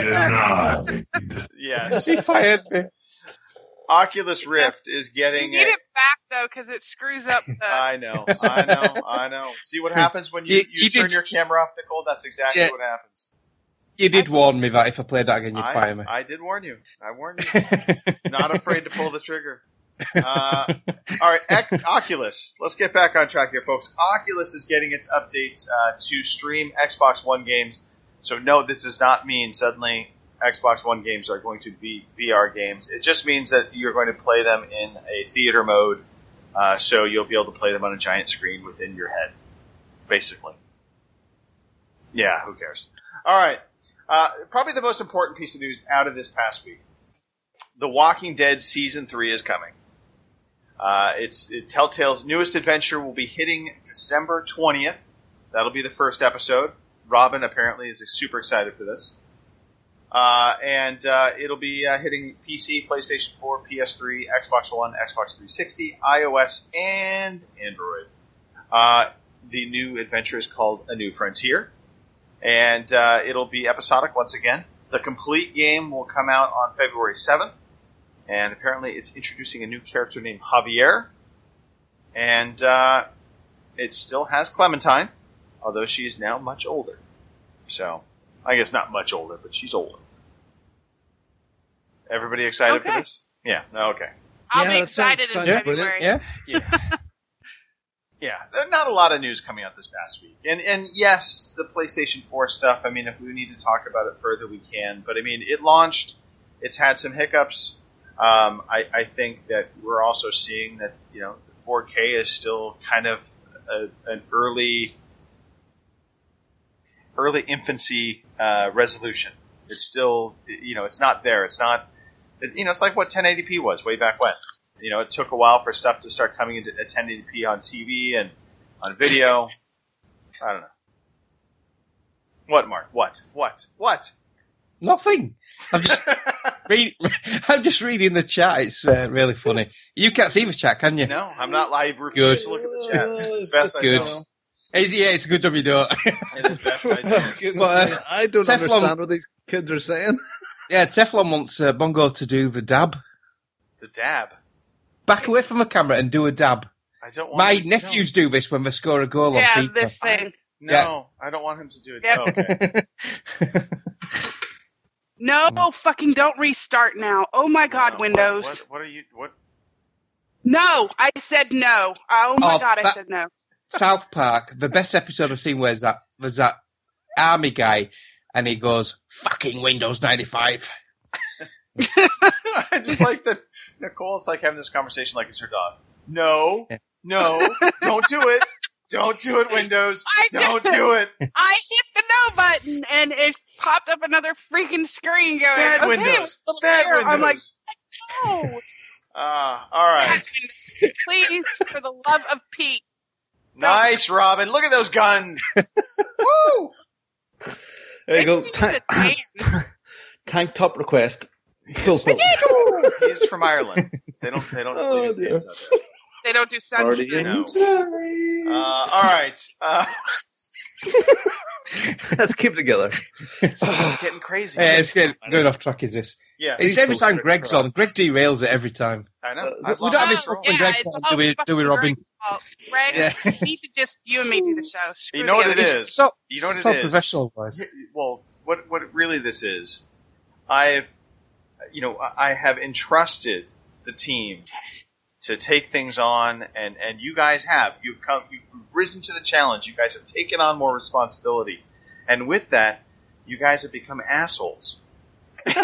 Yes. He fired me. Oculus Rift is You getting need it back though, because it screws up the. I know. See what happens when you You turn did- your camera off, Nicole? That's exactly Yeah. what happens. You did warn me that if I played that again, you'd fire me. I did warn you. I warned you. Not afraid to pull the trigger. All right, Oculus. Let's get back on track here, folks. Oculus is getting its updates to stream Xbox One games. So no, this does not mean suddenly Xbox One games are going to be VR games. It just means that you're going to play them in a theater mode, so you'll be able to play them on a giant screen within your head, basically. Yeah, who cares? All right. Probably the most important piece of news out of this past week. The Walking Dead Season 3 is coming. Telltale's newest adventure will be hitting December 20th. That'll be the first episode. Robin apparently is super excited for this. And it'll be hitting PC, PlayStation 4, PS3, Xbox One, Xbox 360, iOS, and Android. The new adventure is called A New Frontier. And it'll be episodic once again. The complete game will come out on February 7th. And apparently it's introducing a new character named Javier. And it still has Clementine, although she is now much older. So, I guess not much older, but she's older. Everybody excited for this? Yeah, okay. I'll be that excited in sounds February. brilliant. Yeah? Yeah, not a lot of news coming out this past week. And yes, the PlayStation 4 stuff, I mean, if we need to talk about it further, we can. But, I mean, it launched. It's had some hiccups. I think that we're also seeing that, you know, 4K is still kind of an early infancy resolution. It's still, you know, it's not there. It's not, you know, it's like what 1080p was way back when. You know, it took a while for stuff to start coming into 1080p on TV and on video. I don't know. What, Mark? What? Nothing. I'm just reading the chat. It's really funny. You can't see the chat, can you? No, I'm not live. Refuse to look at the chat. It's best I don't. It's a good job you don't. It is best I don't. But, I don't Teflon- understand what these kids are saying. Yeah, Teflon wants Bongo to do the dab. The dab. Back away from the camera and do a dab. I don't want My him to- nephews do this when they score a goal on FIFA. this thing. No, I don't want him to do it. Yep. Oh, okay. No, fucking don't restart now. Oh my God, Windows. What are you? What? No, I said no. Oh my God, I said no. South Park, the best episode I've seen was that army guy, and he goes, "Fucking Windows 95." I just like that Nicole's like having this conversation like it's her dog. No, don't do it. Don't do it, Windows. Don't do it. I hit the no button, and it popped up another freaking screen going, Bad okay, Windows. little Bad error. Windows. I'm like, no. All right. Please, for the love of Pete. Nice, Robin. Look at those guns. Woo! There you go. Maybe it's a tan. Tank top request. Fulfilled. He's from Ireland. They don't Oh, do dear. tans out there. They don't do Already sunshine. in. No. All right. Let's keep together. So it's getting crazy. Yeah, it's good off track. Is this? Yeah. It's every time Greg's on. Greg derails it every time. I know. We don't have any problem with Greg's on, do we, Robin? Greg, Yeah. you should just you and me do the show. Screw You know what together. it is. So, You know what so it is. professional wise. Well, what really this is, I have entrusted the team to take things on, and you guys have. You've risen to the challenge. You guys have taken on more responsibility, and with that, you guys have become assholes. No,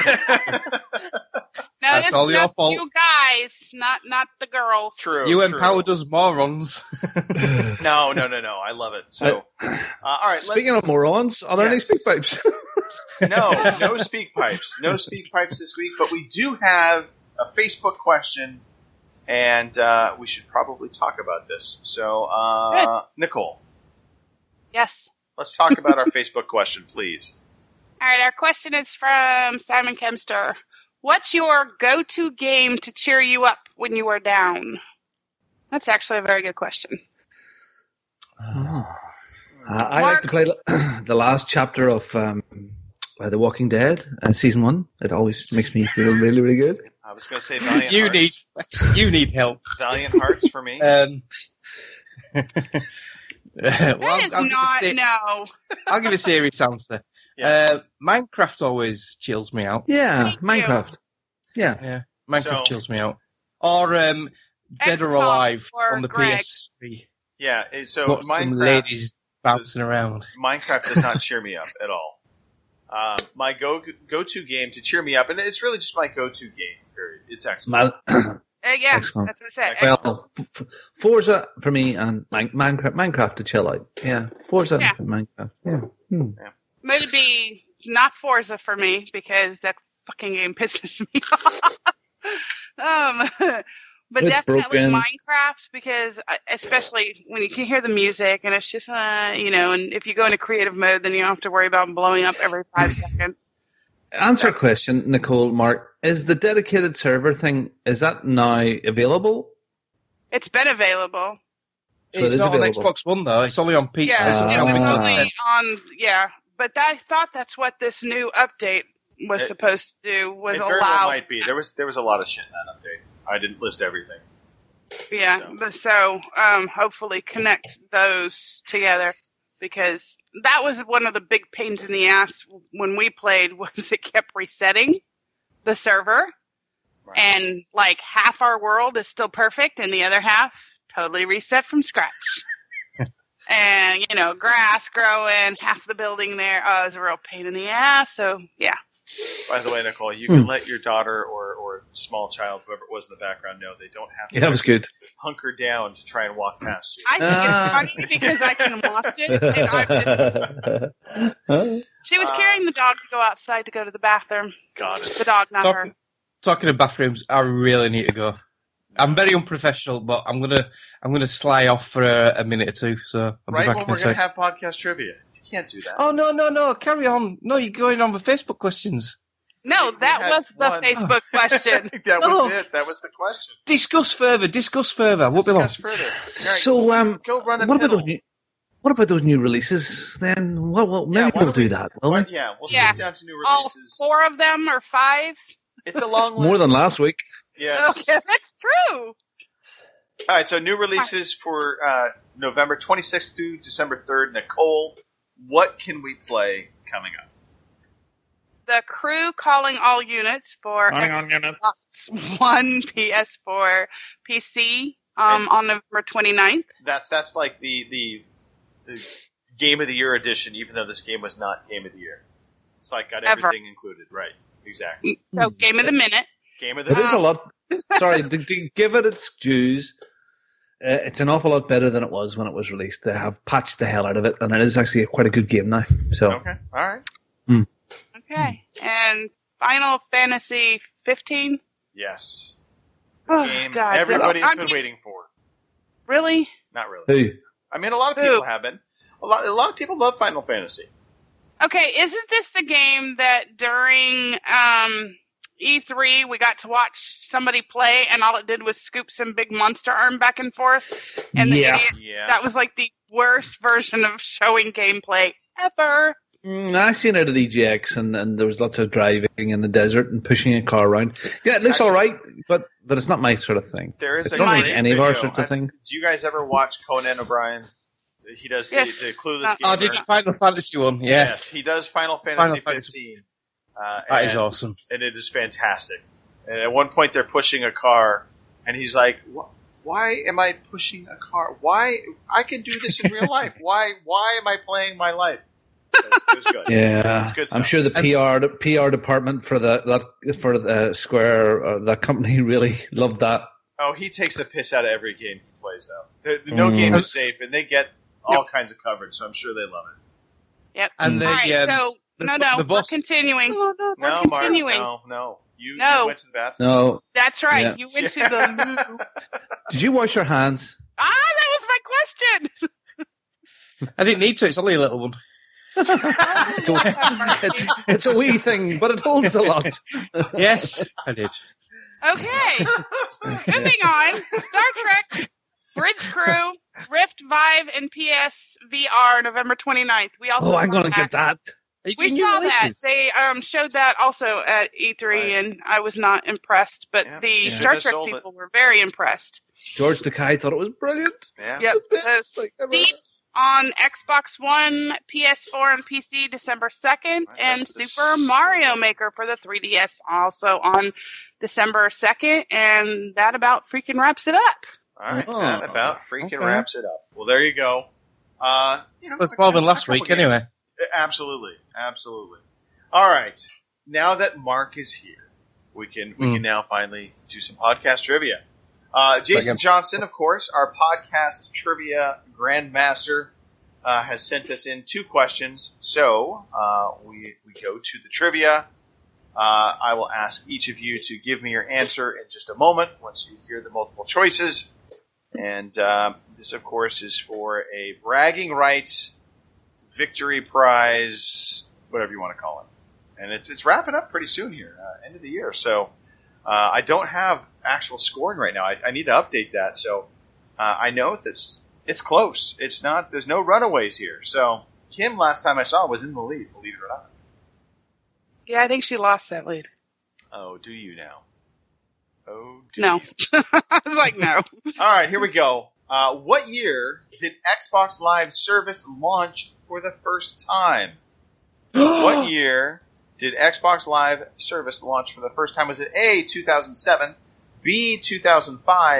That's this all is your just fault. you guys, not the girls. True. You true. empowered us morons. No. I love it. So, all right. Speaking of morons, are there any Yes. speak pipes? No speak pipes. No speak pipes this week, but we do have a Facebook question, and we should probably talk about this. So, Nicole, Yes. let's talk about our Facebook question, please. All right, our question is from Simon Kemster. What's your go-to game to cheer you up when you are down? That's actually a very good question. I like to play the last chapter of The Walking Dead, season 1. It always makes me feel really, really good. I was going to say Valiant you Hearts. need help. Valiant Hearts for me. I'll give a serious answer. Yeah. Minecraft always chills me out. Yeah, Thank Minecraft. Yeah. Yeah, Minecraft So- chills me out. Or Dead or XCOM Alive or on the Greg. PS3. Yeah, so Got some Minecraft ladies bouncing around. does not cheer me up at all. My go-to game to cheer me up, and it's really just my go-to game, period. It's excellent. Yeah, Excellent. that's what I said. Well, Forza for me and Minecraft to chill out. Yeah, Forza Yeah. and Minecraft. Yeah. Maybe not Forza for me because that fucking game pisses me off. But It's definitely broken. Minecraft because especially when you can hear the music and it's just, and if you go into creative mode, then you don't have to worry about blowing up every 5 seconds. Answer a question, Nicole, Mark. Is the dedicated server thing, is that now available? It's been available. So it It's is not available. on Xbox One though. It's only on PC. Yeah, it it was was only on, but I thought that's what this new update was supposed to do, was It very well allow. might be. There was a lot of shit in that update. I didn't list everything. Yeah, so hopefully connect those together because that was one of the big pains in the ass when we played was it kept resetting the server Right. and like half our world is still perfect and the other half totally reset from scratch. And, grass growing, half the building there. Oh, it was a real pain in the ass. So, yeah. By the way, Nicole, you can let your daughter or small child, whoever it was in the background, know they don't have to that was good. hunker down to try and walk past you. I think it's funny because I can watch it. And she was carrying the dog to go outside to go to the bathroom. Got it. The dog, not her. Talking of bathrooms, I really need to go. I'm very unprofessional, but I'm gonna sly off for a minute or two. So I'll be back when in a we're sec. going to have podcast trivia. You can't do that. Oh no! Carry on. No, you're going on the Facebook questions. No, that was the Facebook question. That was it. That was the question. Discuss further. Won't be long. Discuss further. So, go run a what piddle. about those new releases then? Well, maybe we'll do that. Will we? Yeah, we'll sit down to new All releases. 4 of them or 5? It's a long list. More than last week. Yes. Okay, that's true. All right, so new releases for November 26th through December 3rd. Nicole, what can we play coming up? The Crew Calling All Units for Xbox One, PS4, PC on November 29th. That's like the Game of the Year edition, even though this game was not Game of the Year. It's like got everything included. Right, exactly. So Game of the Minute. Game of the It is a lot. Sorry, to give it its dues, it's an awful lot better than it was when it was released. They have patched the hell out of it, and it is actually quite a good game now. So Okay, all right. Okay. And Final Fantasy 15? Yes. Oh, Game God. everybody's been waiting for. Really? Not really. Who? I mean, a lot of people have been. A lot of people love Final Fantasy. Okay, isn't this the game that during E3 we got to watch somebody play and all it did was scoop some big monster arm back and forth? And the idiot, that was like the worst version of showing gameplay ever. I seen it at EGX, and there was lots of driving in the desert and pushing a car around. Yeah, it looks all right, but it's not my sort of thing. There is it's not like any of our sorts of thing. Do you guys ever watch Conan O'Brien? He does the Clueless Gamer. Oh, did you Final Fantasy one? Yeah. Yes, he does Final Fantasy 15. That is awesome. And it is fantastic. And at one point they're pushing a car, and he's like, why am I pushing a car? Why? I can do this in real life. Why am I playing my life? It was good. Yeah, good stuff. I'm sure the PR department for the Square that company really loved that. Oh, he takes the piss out of every game he plays, though. No game is safe, and they get all kinds of coverage, so I'm sure they love it. Yep. And all right, so we're continuing. We're continuing. No. You went to the bathroom. No. That's right. Yeah. You went to the loo. Did you wash your hands? That was my question. I didn't need to. It's only a little one. It's a wee thing, but it holds a lot. Yes, I did. Okay. Moving on. Star Trek Bridge Crew, Rift, Vive, and PSVR November 29th. We also I'm going to get that. We saw that. They showed that also at E3, and I was not impressed, but the Star Trek people were very impressed. George Takei thought it was brilliant. Yeah. Yep. So Steep on Xbox One, PS4, and PC December 2nd, and Super Mario Maker for the 3DS also on December 2nd, and that about freaking wraps it up. All right, that about freaking wraps it up. Well, there you go. It's more than last week, anyway. Absolutely. All right, now that Mark is here, we can now finally do some podcast trivia. Jason Johnson, of course, our podcast trivia grandmaster, has sent us in 2 questions. So we go to the trivia. I will ask each of you to give me your answer in just a moment once you hear the multiple choices. And this, of course, is for a bragging rights victory prize, whatever you want to call it. And it's wrapping up pretty soon here, end of the year. So I don't have actual scoring right now. I need to update that. So I know that it's close. It's not. There's no runaways here. So Kim, last time I saw, was in the lead, believe it or not. Yeah, I think she lost that lead. Oh, do you now? Oh, no. I was like, no. All right, here we go. What year did Xbox Live Service launch for the first time? What year did Xbox Live Service launch for the first time? Was it A, 2007, B, 2005,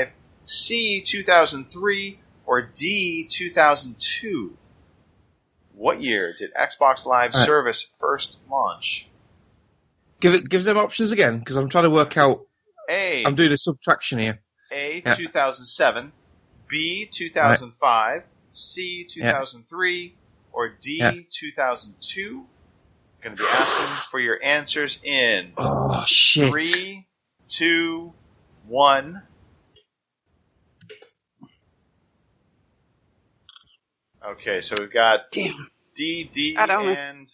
C, 2003, or D, 2002? What year did Xbox Live Service first launch? Give them options again, because I'm trying to work out. I'm doing a subtraction here. A, 2007, B, 2005, C, 2003, or D, 2002? Going to be asking for your answers in 3, 2, 1. Okay, so we've got D, and...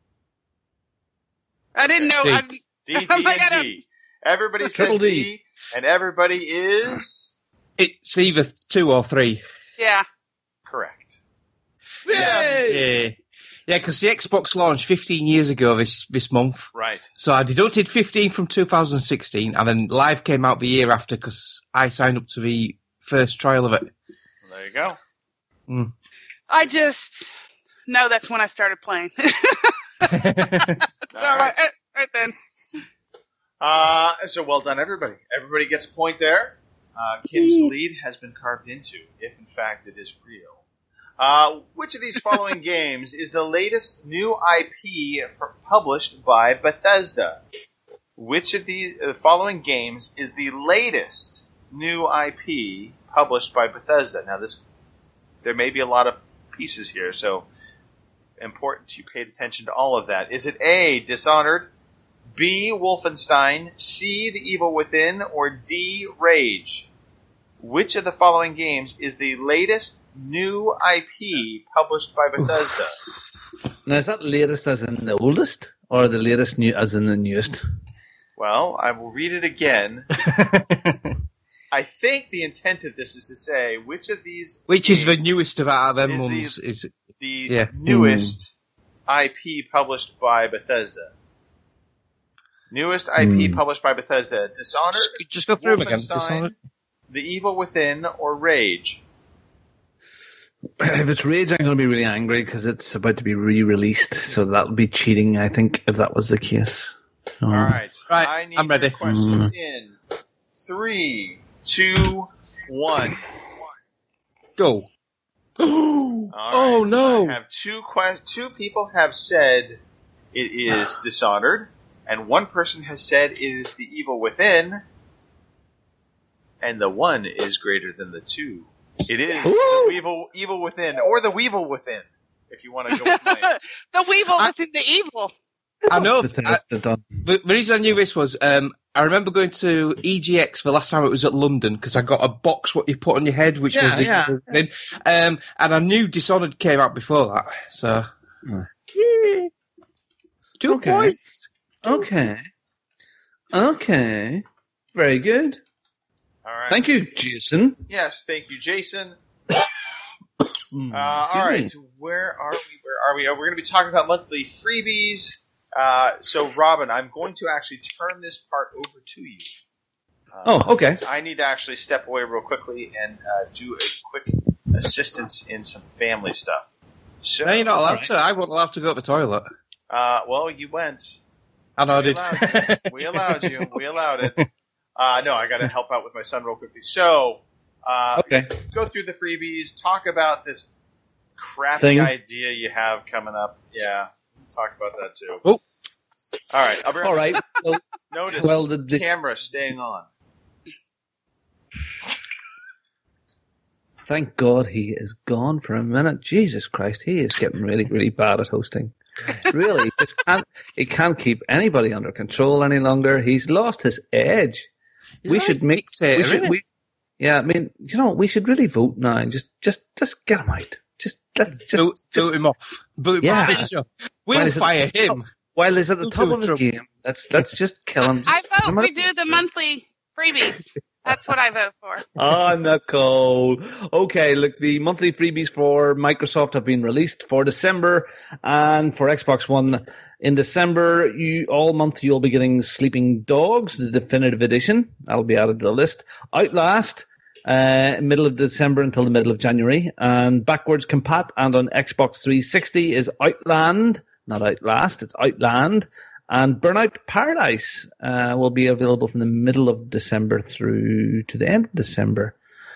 I didn't know. D, and D. Everybody said D, and everybody is... It's either 2 or 3. Yeah. Correct. Yeah, because the Xbox launched 15 years ago this month. Right. So I deducted 15 from 2016, and then Live came out the year after because I signed up to the first trial of it. Well, there you go. I just... No, that's when I started playing. Right then. So well done, everybody. Everybody gets a point there. Kim's lead has been carved into, if in fact it is real. Which of these following games is the latest new IP published by Bethesda? Which of the following games is the latest new IP published by Bethesda? Now, there may be a lot of pieces here, so important you paid attention to all of that. Is it A, Dishonored, B, Wolfenstein, C, The Evil Within, or D, Rage? Which of the following games is the latest new IP published by Bethesda? Now, is that latest as in the oldest, or the latest new as in the newest? Well, I will read it again. I think the intent of this is to say which of these... Which is the newest of our them ones? Is the newest IP published by Bethesda. Newest IP published by Bethesda. Dishonored, just go through them again. Dishonored, The Evil Within, or Rage? If it's Rage, I'm going to be really angry because it's about to be re-released, so that would be cheating, I think, if that was the case. All right. I need I'm ready. questions in 3, 2, 1. Go. Oh no! I have two people have said it is Dishonored, and one person has said it is The Evil Within, and the one is greater than the two. It is the Evil Within, or the Weevil Within, if you want to go with my... The Weevil Within the Evil. I know. The reason I knew this was I remember going to EGX the last time it was at London because I got a box what you put on your head, which was the thing. And I knew Dishonored came out before that. So, 2 points. Okay. Very good. All right. Thank you, Jason. Yes, thank you, Jason. All right, where are we? We're going to be talking about monthly freebies. So, Robin, I'm going to actually turn this part over to you. Okay. I need to actually step away real quickly and do a quick assistance in some family stuff. So, no, you're not allowed to. I wasn't allowed to go to the toilet. Well, you went. I know I did. We allowed you. We allowed it. No, I got to help out with my son real quickly. So, go through the freebies, talk about this crappy idea you have coming up. Yeah, we'll talk about that too. Oh. All right. I'll be right back. Well, Notice the camera staying on. Thank God he is gone for a minute. Jesus Christ, he is getting really, really bad at hosting. Really, he can't keep anybody under control any longer. He's lost his edge. We should really vote now and just get him out. Let's do him off. We'll fire him. While he's at the top of his game, let's just kill him. I vote we do the monthly freebies. That's what I vote for. Oh, Nicole. Okay, look, the monthly freebies for Microsoft have been released for December, and for Xbox One in December, all month you'll be getting Sleeping Dogs, the definitive edition. That'll be added to the list. Outlast, middle of December until the middle of January, and backwards compat, and on Xbox 360 is Outland, not Outlast, it's Outland. And Burnout Paradise will be available from the middle of December through to the end of December.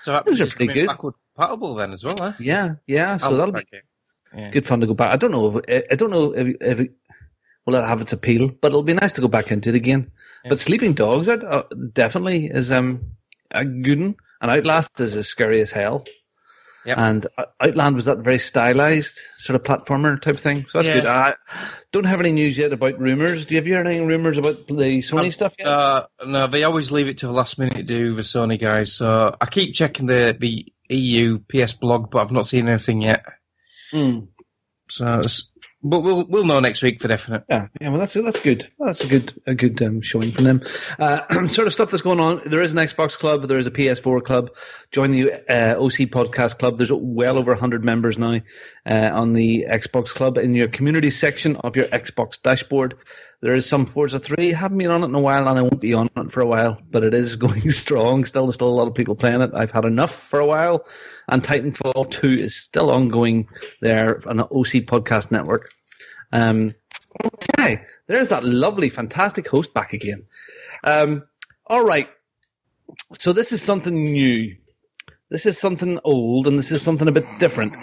So that Those are means it's pretty gonna be good. backward compatible then as well, eh? Yeah. So that'll be Yeah. good fun to go back. I don't know if it will it have its appeal, but it'll be nice to go back into it again. Yeah. But Sleeping Dogs definitely is a good one, and Outlast is as scary as hell. Yep. And Outland was that very stylized sort of platformer type thing, so that's Yeah. good. I don't have any news yet about rumours. Do you have you heard any rumours about the Sony stuff yet? No, they always leave it to the last minute to do the Sony guys. So I keep checking the EU PS blog, but I've not seen anything yet. So, but we'll know next week for definite. Yeah. Well, that's good. That's a good showing from them. Sort of stuff that's going on. There is an Xbox club. There is a PS4 club. Join the OC Podcast Club. There's well over 100 members now on the Xbox club. In your community section of your Xbox dashboard, there is some Forza 3. Haven't been on it in a while, and I won't be on it for a while. But it is going strong. There's still a lot of people playing it. I've had enough for a while. And Titanfall 2 is still ongoing there on the OC Podcast Network. Okay, there's that lovely, fantastic host back again. All right, so this is something new. This is something old, and this is something a bit different.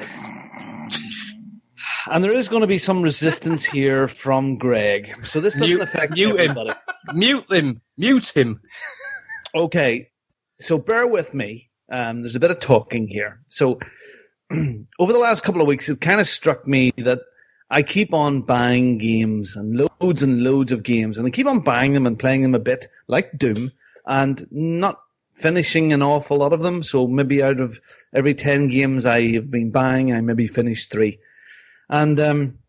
And there is going to be some resistance here from Greg. So this doesn't affect everybody. Mute him. Okay, so bear with me. There's a bit of talking here. So over the last couple of weeks, it kind of struck me that I keep on buying games and loads of games, and I keep on buying them and playing them a bit, like Doom, and not finishing an awful lot of them. So maybe out of every 10 games I have been buying, I maybe finished 3. And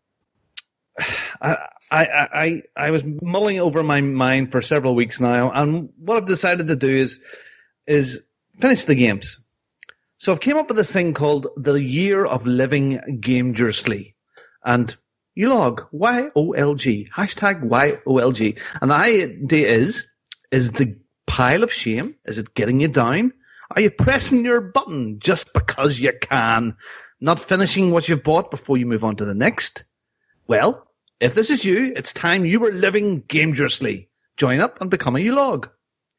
I was mulling over my mind for several weeks now, and what I've decided to do is finish the games. So I've came up with this thing called the Year of Living Gamegersly. And YOLG, Y-O-L-G, hashtag Y-O-L-G. And the idea is the pile of shame, is it getting you down? Are you pressing your button just because you can? Not finishing what you've bought before you move on to the next? Well, if this is you, it's time you were living Gamegersly. Join up and become a YOLG.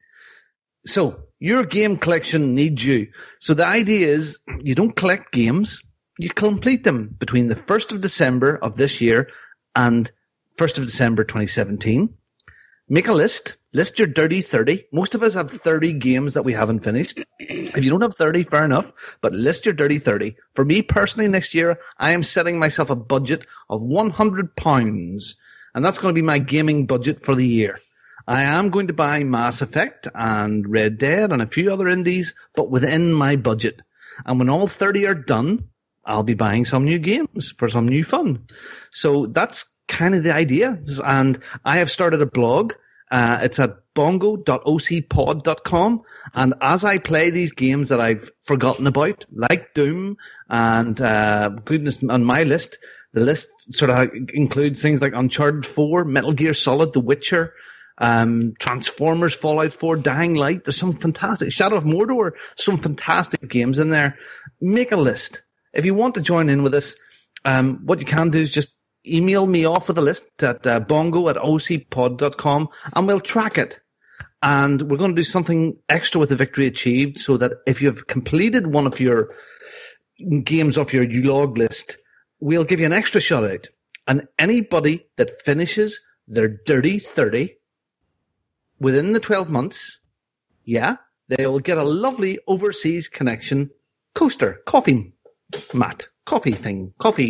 So, your game collection needs you. So the idea is you don't collect games. You complete them between the 1st of December of this year and 1st of December 2017. Make a list. List your dirty 30. Most of us have 30 games that we haven't finished. If you don't have 30, fair enough, but list your dirty 30. For me personally, next year, I am setting myself a budget of £100, and that's going to be my gaming budget for the year. I am going to buy Mass Effect and Red Dead and a few other indies, but within my budget. And when all 30 are done, I'll be buying some new games for some new fun. So that's kind of the idea. And I have started a blog. It's at bongo.ocpod.com. And as I play these games that I've forgotten about, like Doom and goodness, on my list, the list sort of includes things like Uncharted 4, Metal Gear Solid, The Witcher, Transformers, Fallout 4, Dying Light. There's some fantastic, Shadow of Mordor, some fantastic games in there. Make a list. If you want to join in with us, what you can do is just email me off with a list at bongo@ocpod.com, and we'll track it. And we're going to do something extra with the Victory Achieved, so that if you've completed one of your games off your YOLG list, we'll give you an extra shout out. And anybody that finishes their dirty 30 within the 12 months, they will get a lovely Overseas Connection coaster, coffee mat, coffee thing,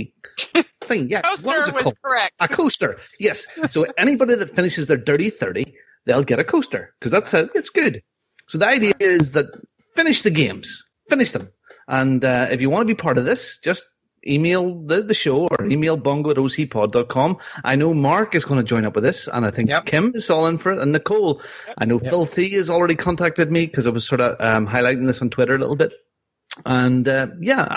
yeah. Coaster What is it was called? correct. A coaster, yes. So anybody that finishes their dirty 30, they'll get a coaster, because it's good. So the idea is that finish the games, finish them. And if you want to be part of this, just email the show or email bongo@ocpod.com. I know Mark is going to join up with this, and I think Kim is all in for it, and Nicole. I know Filthy has already contacted me because I was sort of highlighting this on Twitter a little bit. And I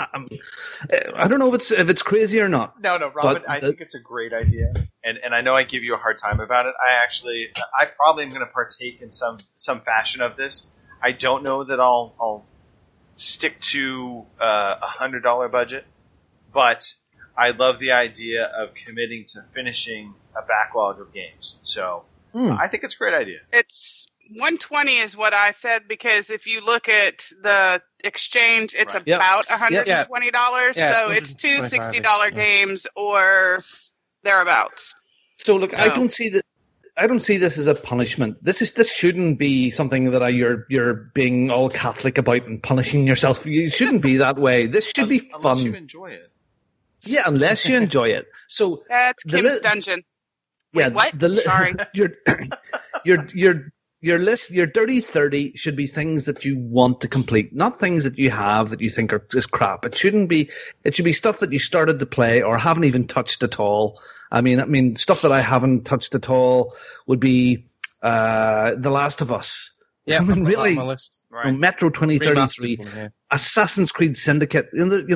don't know if it's crazy or not. No, Robin, I think it's a great idea, and I know I give you a hard time about it. I probably am going to partake in some fashion of this. I don't know that I'll stick to $100 budget, but I love the idea of committing to finishing a backlog of games. So I think it's a great idea. It's 120 is what I said, because if you look at the exchange, it's Right. about $120. Yeah, So it's two $125, $60 games or thereabouts. So look, I Oh. don't see this as a punishment. This shouldn't be something that you're being all Catholic about and punishing yourself. You shouldn't be that way. This should be fun. Unless you enjoy it. Yeah, unless you enjoy it. So That's the Kim's li- dungeon. yeah, Wait, what? Sorry. Your list, your dirty 30 should be things that you want to complete, not things that you have that you think are just crap. It should be stuff that you started to play or haven't even touched at all. I mean, stuff that I haven't touched at all would be The Last of Us. Yeah, I mean, I've got that really, on my list. Right. Metro 2033, Remastered one, yeah. Assassin's Creed Syndicate,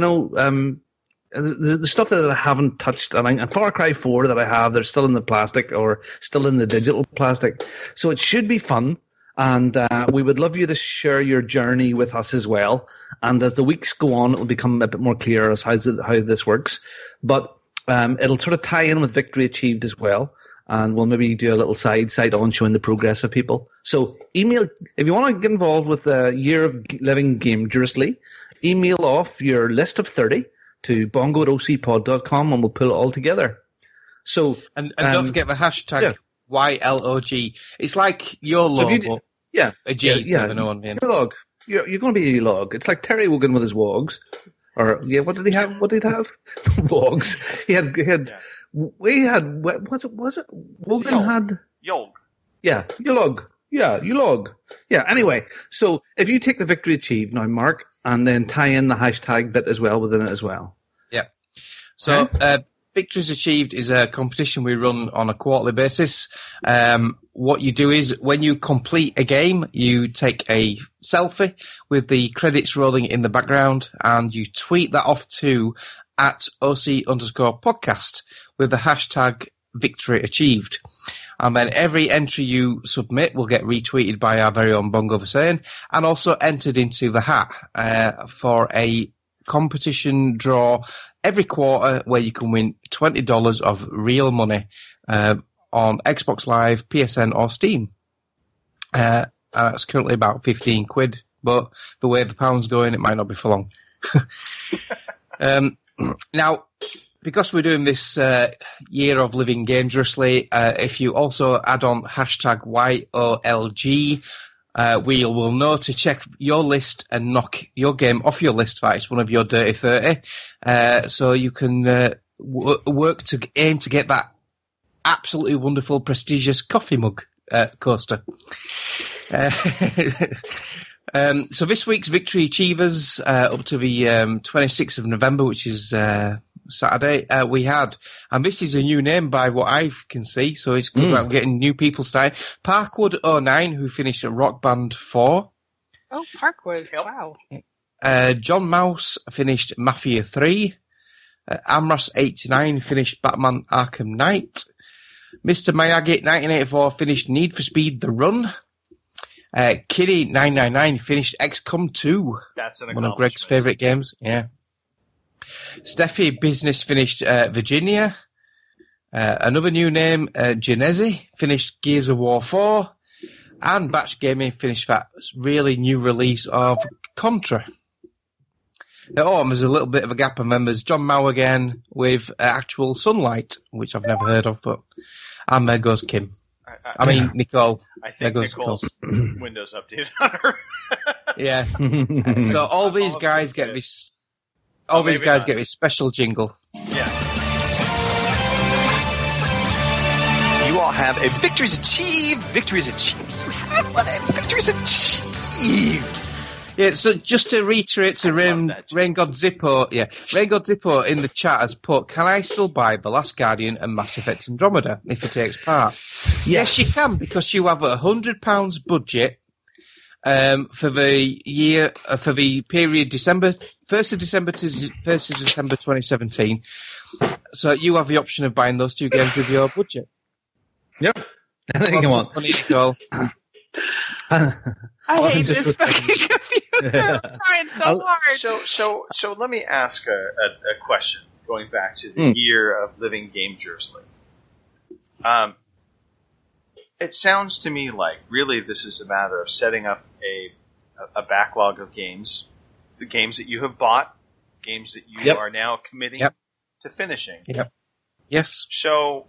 the stuff that I haven't touched, and Far Cry 4 that I have, they're still in the plastic or still in the digital plastic. So it should be fun, and we would love you to share your journey with us as well. And as the weeks go on, it will become a bit more clear as how this works. But it'll sort of tie in with Victory Achieved as well. And we'll maybe do a little side on showing the progress of people. So email, if you want to get involved with the Year of Living Dangerously, email off your list of 30 to bongo@ocpod.com and we'll pull it all together. So And don't forget the hashtag YLOG. It's like your So if logo. yeah, A G instead of an O on the end. your log. You're going to be a log. It's like Terry Wogan with his wogs. Or what did he have? What did he have? Wogs. He had. We had. Was it? Wogan had. Yolg. Yeah, you log. Yeah, you log. Yeah. Anyway, so if you take the Victory Achieved now, Mark, and then tie in the hashtag bit as well within it as well. Yeah. So, Victories Achieved is a competition we run on a quarterly basis. What you do is when you complete a game, you take a selfie with the credits rolling in the background and you tweet that off to @OC_podcast with the hashtag Victory Achieved. And then every entry you submit will get retweeted by our very own Bongo Vasane and also entered into the hat for a competition draw every quarter where you can win $20 of real money on Xbox Live, PSN or Steam. And that's currently about 15 quid, but the way the pound's going, it might not be for long. Now, because we're doing this Year of Living Dangerously, if you also add on hashtag YOLG, we will know to check your list and knock your game off your list if it's one of your dirty 30. So you can work to aim to get that absolutely wonderful, prestigious coffee mug coaster. So this week's Victory Achievers, up to the 26th of November, which is Saturday, we had, and this is a new name by what I can see, so it's good about getting new people started. Parkwood 09, who finished at Rock Band 4. Oh, Parkwood. Wow. John Mouse finished Mafia 3. Amras 89 finished Batman Arkham Knight. Mr. Miyagi 1984 finished Need for Speed The Run. Kitty 999 finished XCOM 2. That's an one of Greg's favourite games. Yeah. Steffi Business finished Virginia. Another new name, Genesi, finished Gears of War 4. And Batch Gaming finished that really new release of Contra. And there's a little bit of a gap of members. John Mao again with Actual Sunlight, which I've never heard of, and there goes Kim. Nicole. I think Nicole's Windows updated on her. Yeah. So all these guys get this. All these guys get this special jingle. Yes. You all have a Victories Achieved. Victories Achieved. Victories Achieved. Yeah, so just to reiterate to Rain God Zippo, Rain God Zippo in the chat has put, can I still buy The Last Guardian and Mass Effect Andromeda if it takes part? Yes, you can, because you have a £100 budget for the year, for the period 1st of December to 1st of December 2017. So you have the option of buying those two games with your budget. Yep. Anything you want. I hate this fucking computer. I'm trying so hard. So let me ask a question going back to the Year of Living Dangerously. it sounds to me like really this is a matter of setting up a backlog of games, the games that you have bought, games that you are now committing to finishing. Yep. Yes. So,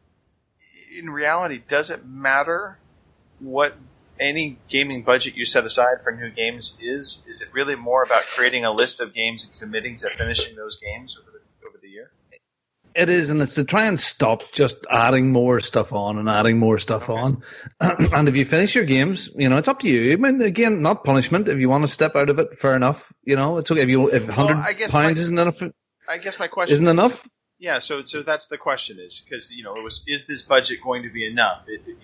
in reality, does it matter what any gaming budget you set aside for new games is? Is it really more about creating a list of games and committing to finishing those games over the year? It is, and it's to try and stop just adding more stuff on and adding more stuff on. And if you finish your games, it's up to you. I mean, again, not punishment. If you want to step out of it, fair enough. It's okay. If £100 isn't enough, I guess my question isn't enough. Yeah, so that's the question is because is this budget going to be enough?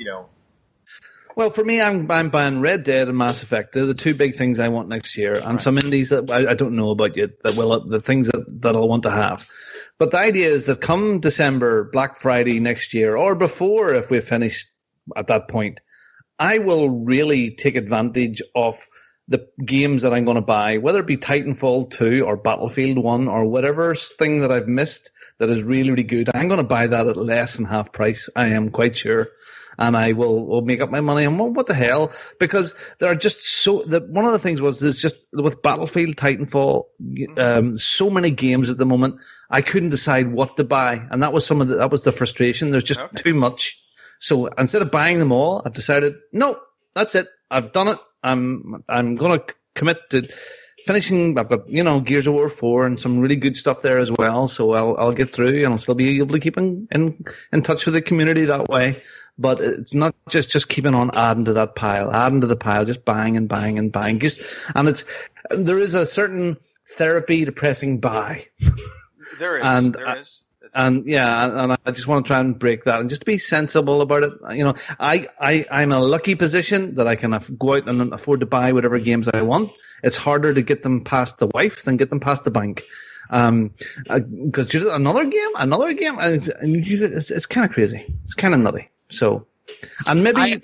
Well, for me, I'm buying Red Dead and Mass Effect. They're the two big things I want next year, and some indies that I don't know about yet. The things that I'll want to have. But the idea is that come December, Black Friday next year, or before, if we've finished at that point, I will really take advantage of the games that I'm going to buy, whether it be Titanfall 2 or Battlefield 1 or whatever thing that I've missed that is really, really good. I'm going to buy that at less than half price, I am quite sure. And I will make up my money. And what the hell? Because there are just one of the things was there's just with Battlefield, Titanfall, so many games at the moment. I couldn't decide what to buy, and that was the frustration. There's just too much. So instead of buying them all, I've decided no, that's it. I've done it. I'm going to commit to finishing. I've got Gears of War 4 and some really good stuff there as well. So I'll get through, and I'll still be able to keep in touch with the community that way. But it's not just keeping on adding to the pile, just buying and buying and buying. There is a certain therapy to pressing buy. There is. And I just want to try and break that and just be sensible about it. I'm in a lucky position that I can go out and afford to buy whatever games I want. It's harder to get them past the wife than get them past the bank. Because another game, and it's kind of crazy. It's kind of nutty. So, and maybe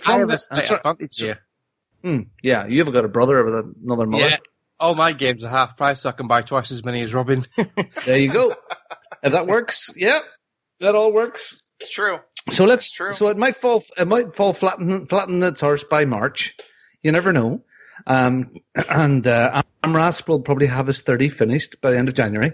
yeah, you've got a brother with another mother. Yeah, all my games are half price, so I can buy twice as many as Robin. There you go. If that works, yeah, that all works. It's true. So So it might fall flatten its arse by March. You never know. And Amras will probably have his 30 finished by the end of January.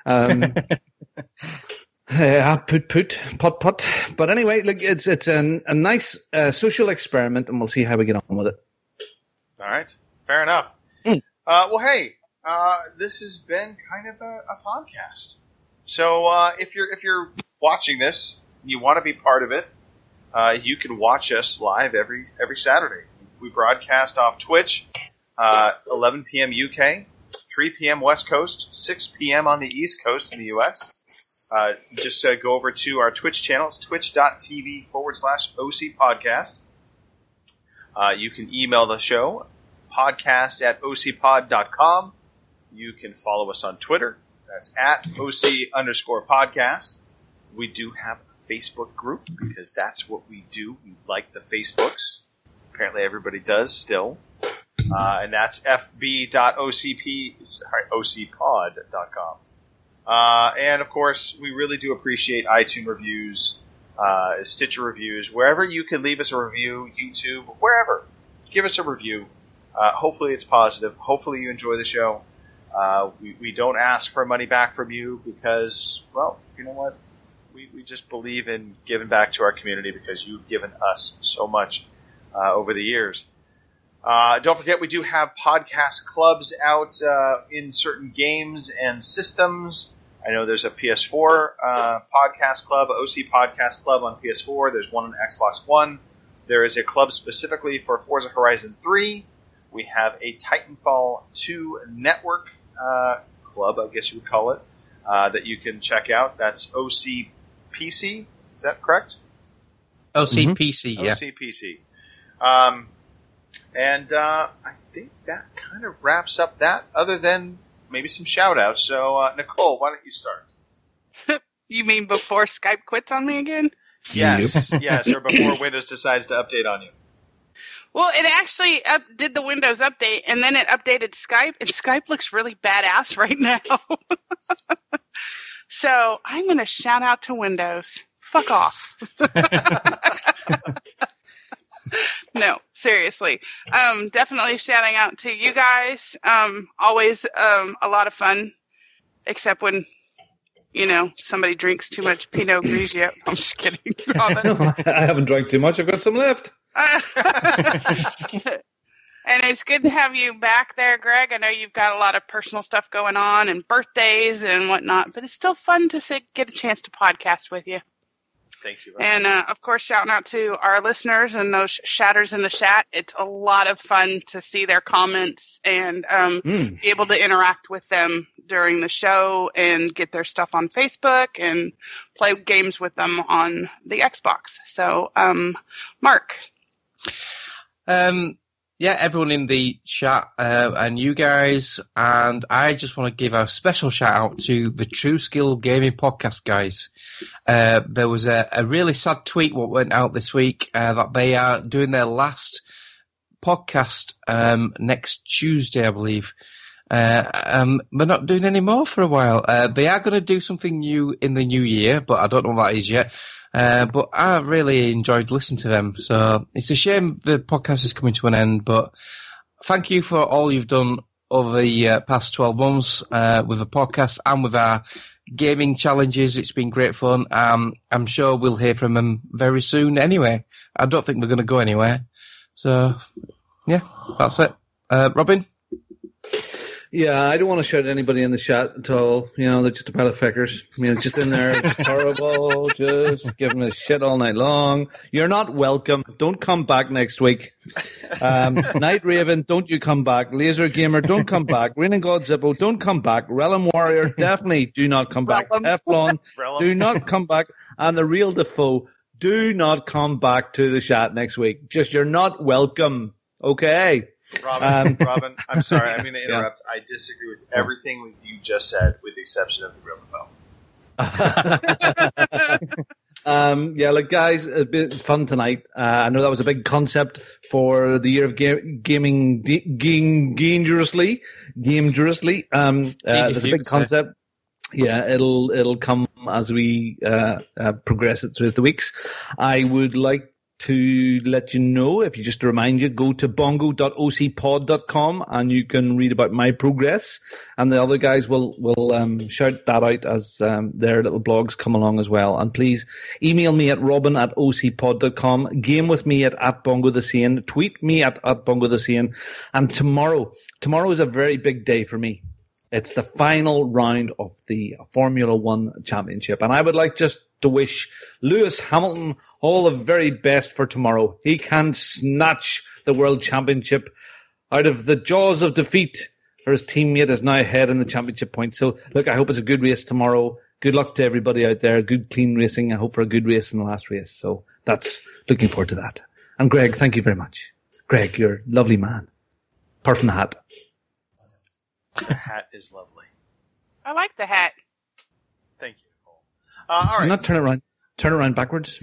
Pot. But anyway, look, it's a nice social experiment, and we'll see how we get on with it. All right, fair enough. Well, hey, this has been kind of a podcast. So if you're watching this, and you want to be part of it, you can watch us live every Saturday. We broadcast off Twitch, 11 p.m. UK, 3 p.m. West Coast, 6 p.m. on the East Coast in the U.S. Just go over to our Twitch channel. It's twitch.tv/OC Podcast. You can email the show, podcast@ocpod.com. You can follow us on Twitter. That's @OC_podcast. We do have a Facebook group because that's what we do. We like the Facebooks. Apparently everybody does still. And that's fb.ocpod.com. And of course, we really do appreciate iTunes reviews, Stitcher reviews, wherever you can leave us a review, YouTube, wherever. Give us a review. Hopefully it's positive. Hopefully you enjoy the show. We don't ask for money back from you because, well, you know what? We just believe in giving back to our community because you've given us so much over the years. Don't forget, we do have podcast clubs out in certain games and systems. I know there's a PS4 podcast club, OC Podcast Club on PS4. There's one on Xbox One. There is a club specifically for Forza Horizon 3. We have a Titanfall 2 network club, I guess you would call it, that you can check out. That's OCPC. Is that correct? OCPC, yeah. OCPC. And I think that kind of wraps up that, other than maybe some shout-outs. So, Nicole, why don't you start? You mean before Skype quits on me again? Yes, yes, or before Windows decides to update on you. Well, it actually did the Windows update, and then it updated Skype, and Skype looks really badass right now. So I'm going to shout out to Windows. Fuck off. No, seriously. Definitely shouting out to you guys. Always a lot of fun, except when, somebody drinks too much Pinot Grigio. I'm just kidding. I haven't drank too much. I've got some left. And it's good to have you back there, Greg. I know you've got a lot of personal stuff going on and birthdays and whatnot, but it's still fun to get a chance to podcast with you. Thank you. And, of course, shouting out to our listeners and those shatters in the chat. It's a lot of fun to see their comments and be able to interact with them during the show and get their stuff on Facebook and play games with them on the Xbox. So, Mark. Yeah, everyone in the chat and you guys, and I just want to give a special shout out to the True Skill Gaming Podcast guys. There was a really sad tweet what went out this week that they are doing their last podcast next Tuesday, I believe. They're not doing any more for a while. They are going to do something new in the new year, but I don't know what that is yet. But I really enjoyed listening to them. So it's a shame the podcast is coming to an end, but thank you for all you've done over the past 12 months with the podcast and with our gaming challenges. It's been great fun. I'm sure we'll hear from them very soon anyway. I don't think we're going to go anywhere. So, yeah, that's it. Robin? Yeah, I don't want to shout at anybody in the chat at all. They're just a pile of feckers. Just in there, just horrible, just giving us shit all night long. You're not welcome. Don't come back next week. Night Raven, don't you come back. Laser Gamer, don't come back. Raining God Zippo, don't come back. Realm Warrior, definitely do not come back. Teflon, do not come back. And the Real Defoe, do not come back to the chat next week. You're not welcome. Okay? Robin, I'm sorry, I'm going to interrupt. Yeah. I disagree with everything you just said, with the exception of the Real Defoe. Guys, a bit fun tonight. I know that was a big concept for the year of gaming dangerously. There's a big concept. Yeah, it'll come as we progress it through the weeks. I would like to let you know, if you just to remind you, go to bongo.ocpod.com and you can read about my progress, and the other guys will shout that out as their little blogs come along as well. And please email me at robin@ocpod.com, game with me at Bongo the Sane, tweet me at Bongo the Sane. And tomorrow is a very big day for me. It's the final round of the Formula One Championship, and I would like just to wish Lewis Hamilton all the very best for tomorrow. He can snatch the World Championship out of the jaws of defeat, for his teammate is now ahead in the championship points. So, look, I hope it's a good race tomorrow. Good luck to everybody out there. Good, clean racing. I hope for a good race in the last race. So that's looking forward to that. And Greg, thank you very much. Greg, you're a lovely man. Apart from the hat. The hat is lovely. I like the hat. Thank you, Nicole. All right. Not turn it around backwards.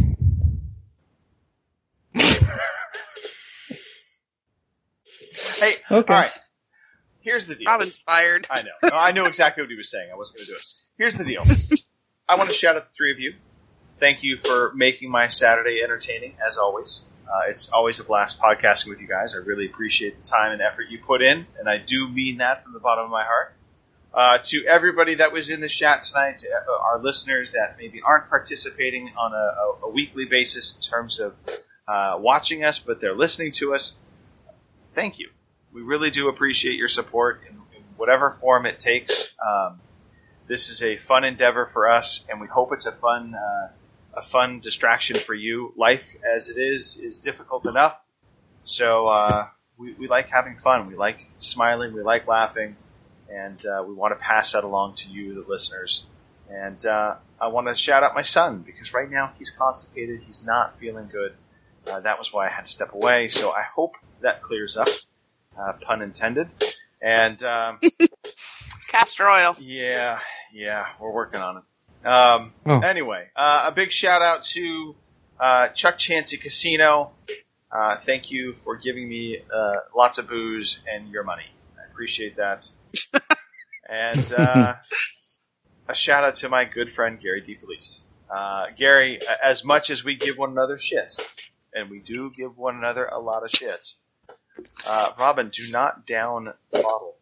Hey, okay. All right. Here's the deal. I'm inspired. I know. No, I knew exactly what he was saying. I wasn't going to do it. Here's the deal. I want to shout out the three of you. Thank you for making my Saturday entertaining, as always. It's always a blast podcasting with you guys. I really appreciate the time and effort you put in, and I do mean that from the bottom of my heart. To everybody that was in the chat tonight, our listeners that maybe aren't participating on a weekly basis in terms of watching us, but they're listening to us, thank you. We really do appreciate your support in whatever form it takes. This is a fun endeavor for us, and we hope it's a fun distraction for you. Life, as it is difficult enough. So we like having fun. We like smiling. We like laughing. And we want to pass that along to you, the listeners. And I want to shout out my son, because right now he's constipated. He's not feeling good. That was why I had to step away. So I hope that clears up. Pun intended. And castor oil. Yeah, we're working on it. Anyway, a big shout out to Chuck Chansey Casino. Thank you for giving me lots of booze and your money. I appreciate that. And a shout out to my good friend Gary DeFelice. Gary, as much as we give one another shit, and we do give one another a lot of shit. Robin, do not down the bottle.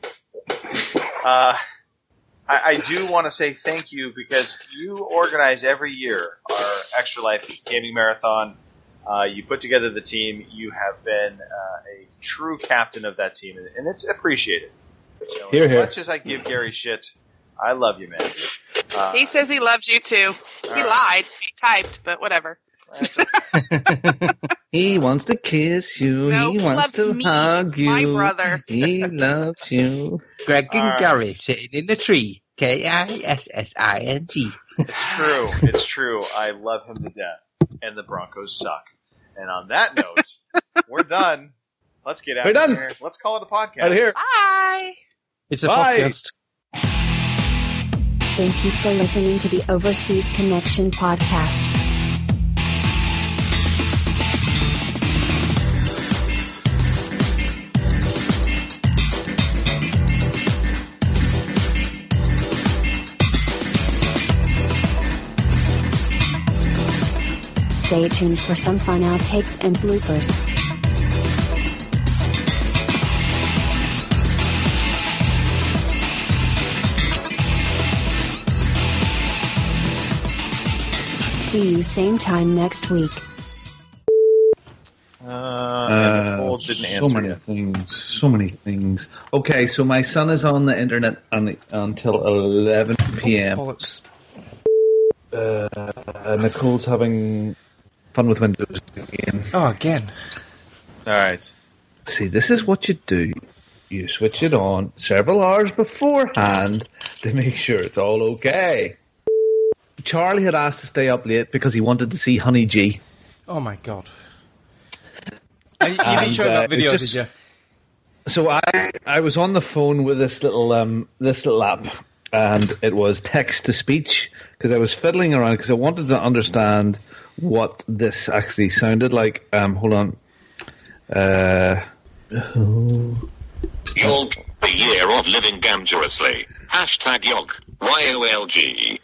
I do want to say thank you because you organize every year our Extra Life Gaming Marathon. You put together the team. You have been a true captain of that team, and it's appreciated. So, as much as I give Gary shit, I love you, man. He says he loves you too. He lied. He typed, but whatever. He wants to kiss you. No, he wants to hug you. My brother. He loves you. Greg and Gary sitting in the tree. KISSING. It's true. I love him to death. And the Broncos suck. And on that note, we're done. Let's get out of here. Let's call it a podcast. Out of here. Bye. It's a podcast. Thank you for listening to the Overseas Connection podcast. Stay tuned for some fun outtakes and bloopers. See you same time next week. Nicole didn't answer So many things. Okay, so my son is on the internet until 11 p.m. Nicole's having fun with Windows again. Oh, again. All right. See, this is what you do. You switch it on several hours beforehand to make sure it's all okay. Charlie had asked to stay up late because he wanted to see Honey G. Oh my god. You didn't show that video, did you? So I was on the phone with this little app, and it was text to speech because I was fiddling around because I wanted to understand what this actually sounded like. Hold on. Yolg, the year of living gamborously. #Yolg, YOLG.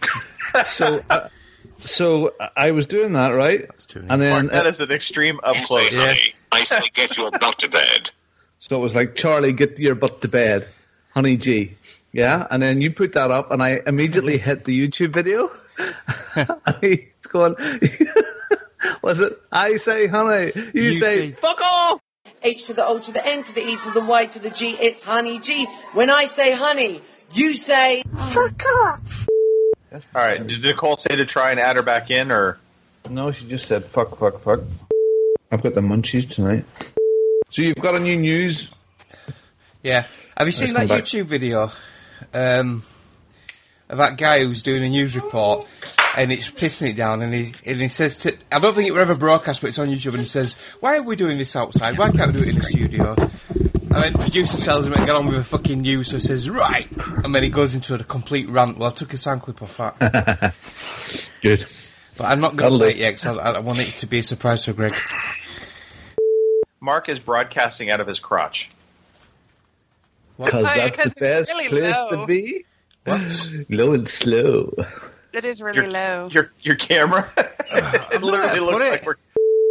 So I was doing that, right? And then Mark, that is an extreme up close. Honey, I say get your butt to bed. So it was like, Charlie, get your butt to bed, Honey G. Yeah, and then you put that up, and I immediately hit the YouTube video. It's going, was it? I say honey, you say fuck off. H to the O to the N to the E to the Y to the G, it's Honey G. When I say honey, you say fuck off. All right. Did Nicole say to try and add her back in, or? No, she just said fuck. I've got the munchies tonight. So you've got a new news? Yeah. Have you seen that YouTube video of that guy who's doing a news report and it's pissing it down and he says I don't think it was ever broadcast, but it's on YouTube, and he says, why are we doing this outside? Why can't we do it in the studio? And then the producer tells him to get on with the fucking news, so he says, right! And then he goes into a complete rant. Well, I took a sound clip off that. Good. But I'm not going to play it yet, because I want it to be a surprise for Greg. Mark is broadcasting out of his crotch. Because that's the best really place low. to be. Low and slow. It is really low. Your camera? It literally looks like we're...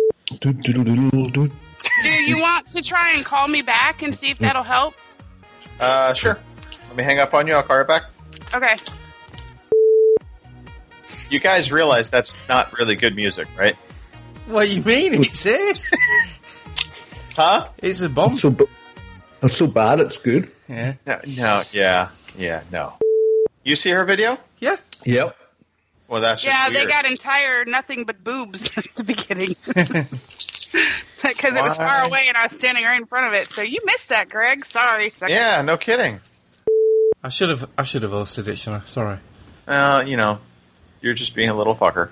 Do you want to try and call me back and see if that'll help? Sure. Let me hang up on you. I'll call her back. Okay. You guys realize that's not really good music, right? What do you mean? It's it. Huh? It's a bomb. Not so bad, it's good. Yeah. No. You see her video? Yeah. Yep. Well, that's just Yeah, weird. they got entire nothing but boobs at the beginning. Because it was far away and I was standing right in front of it. So you missed that, Greg. Sorry. Yeah, no kidding. I should have hosted it, shouldn't I? Sorry. You're just being a little fucker.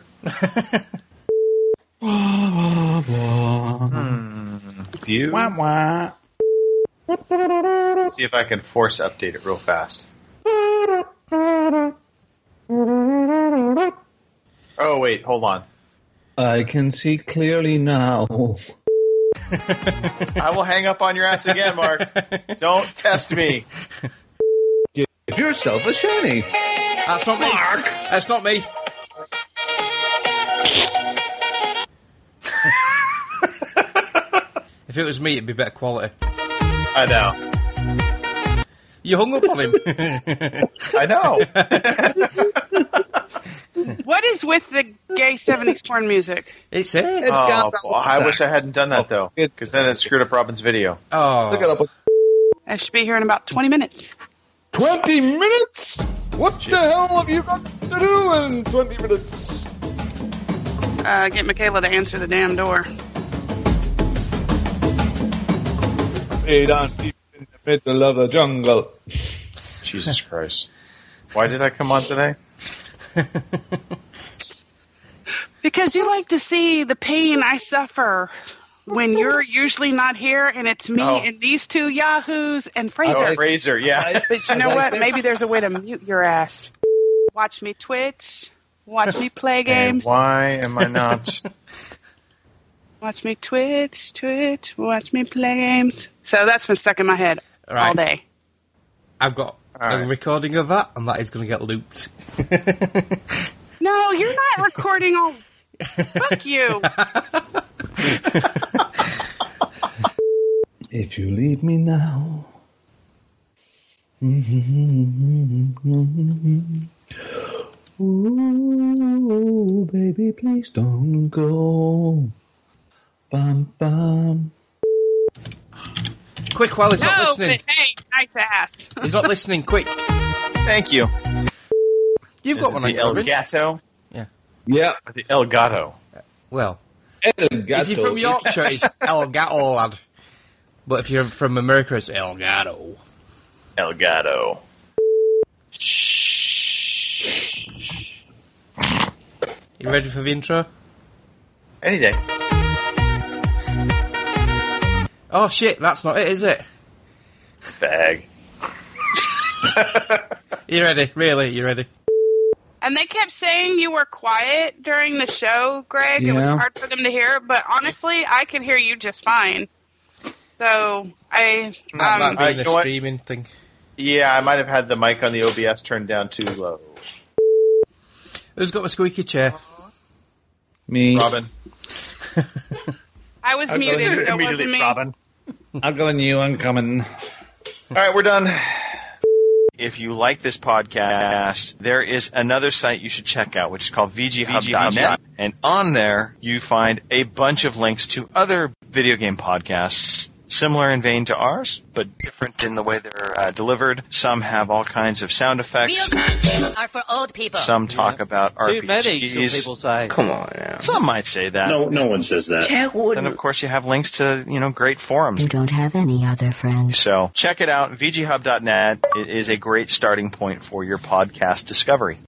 See if I can force update it real fast. Oh, wait, hold on. I can see clearly now. I will hang up on your ass again, Mark. Don't test me. Give yourself a shiny. That's not me. Mark. That's not me. If it was me, it'd be better quality. I know. You hung up on him. I know. What is with the gay 70s porn music? It's it. I wish I hadn't done that, though, because then it screwed up Robin's video. Oh. Look it up. I should be here in about 20 minutes. 20 minutes? What the hell have you got to do in 20 minutes? Get Michaela to answer the damn door. Hey, down deep in the middle of the jungle. Jesus Christ. Why did I come on today? Because you like to see the pain I suffer when you're usually not here, and it's me and these two yahoos and Fraser. Oh, Fraser, yeah. But you know what? Maybe there's a way to mute your ass. Watch me Twitch. Watch me play games. And why am I not? Watch me Twitch. Watch me play games. So that's been stuck in my head all day. I've got a recording of that, and that is going to get looped. No, you're not recording all... Fuck you. If you leave me now. Ooh, baby, please don't go. Bum, bum. Quick, while he's not listening. But hey, nice ass. He's not listening, quick. Thank you. You've got one on the El Gato? Yeah. The El Gato. Well, El Gato. if you're from Yorkshire, it's El Gato, lad. But if you're from America, it's El Gato. El Gato. You ready for the intro? Any day. Oh shit, that's not it, is it? Bag. You ready? Really? You ready? And they kept saying you were quiet during the show, Greg. Yeah. It was hard for them to hear, but honestly, I could hear you just fine. So, that might be a streaming thing. Yeah, I might have had the mic on the OBS turned down too low. Who's got a squeaky chair? Me. Robin. I was muted, so it wasn't me. Robin. I've got a new one coming. All right, we're done. If you like this podcast, there is another site you should check out, which is called VGHub.net. And on there, you find a bunch of links to other video game podcasts, similar in vein to ours, but different in the way they're delivered. Some have all kinds of sound effects. Real games are for old people. Some talk about RPGs. Some people say. Come on now. Some might say that. No one says that. Then, of course, you have links to, great forums. You don't have any other friends. So check it out, VGHub.net. It is a great starting point for your podcast discovery.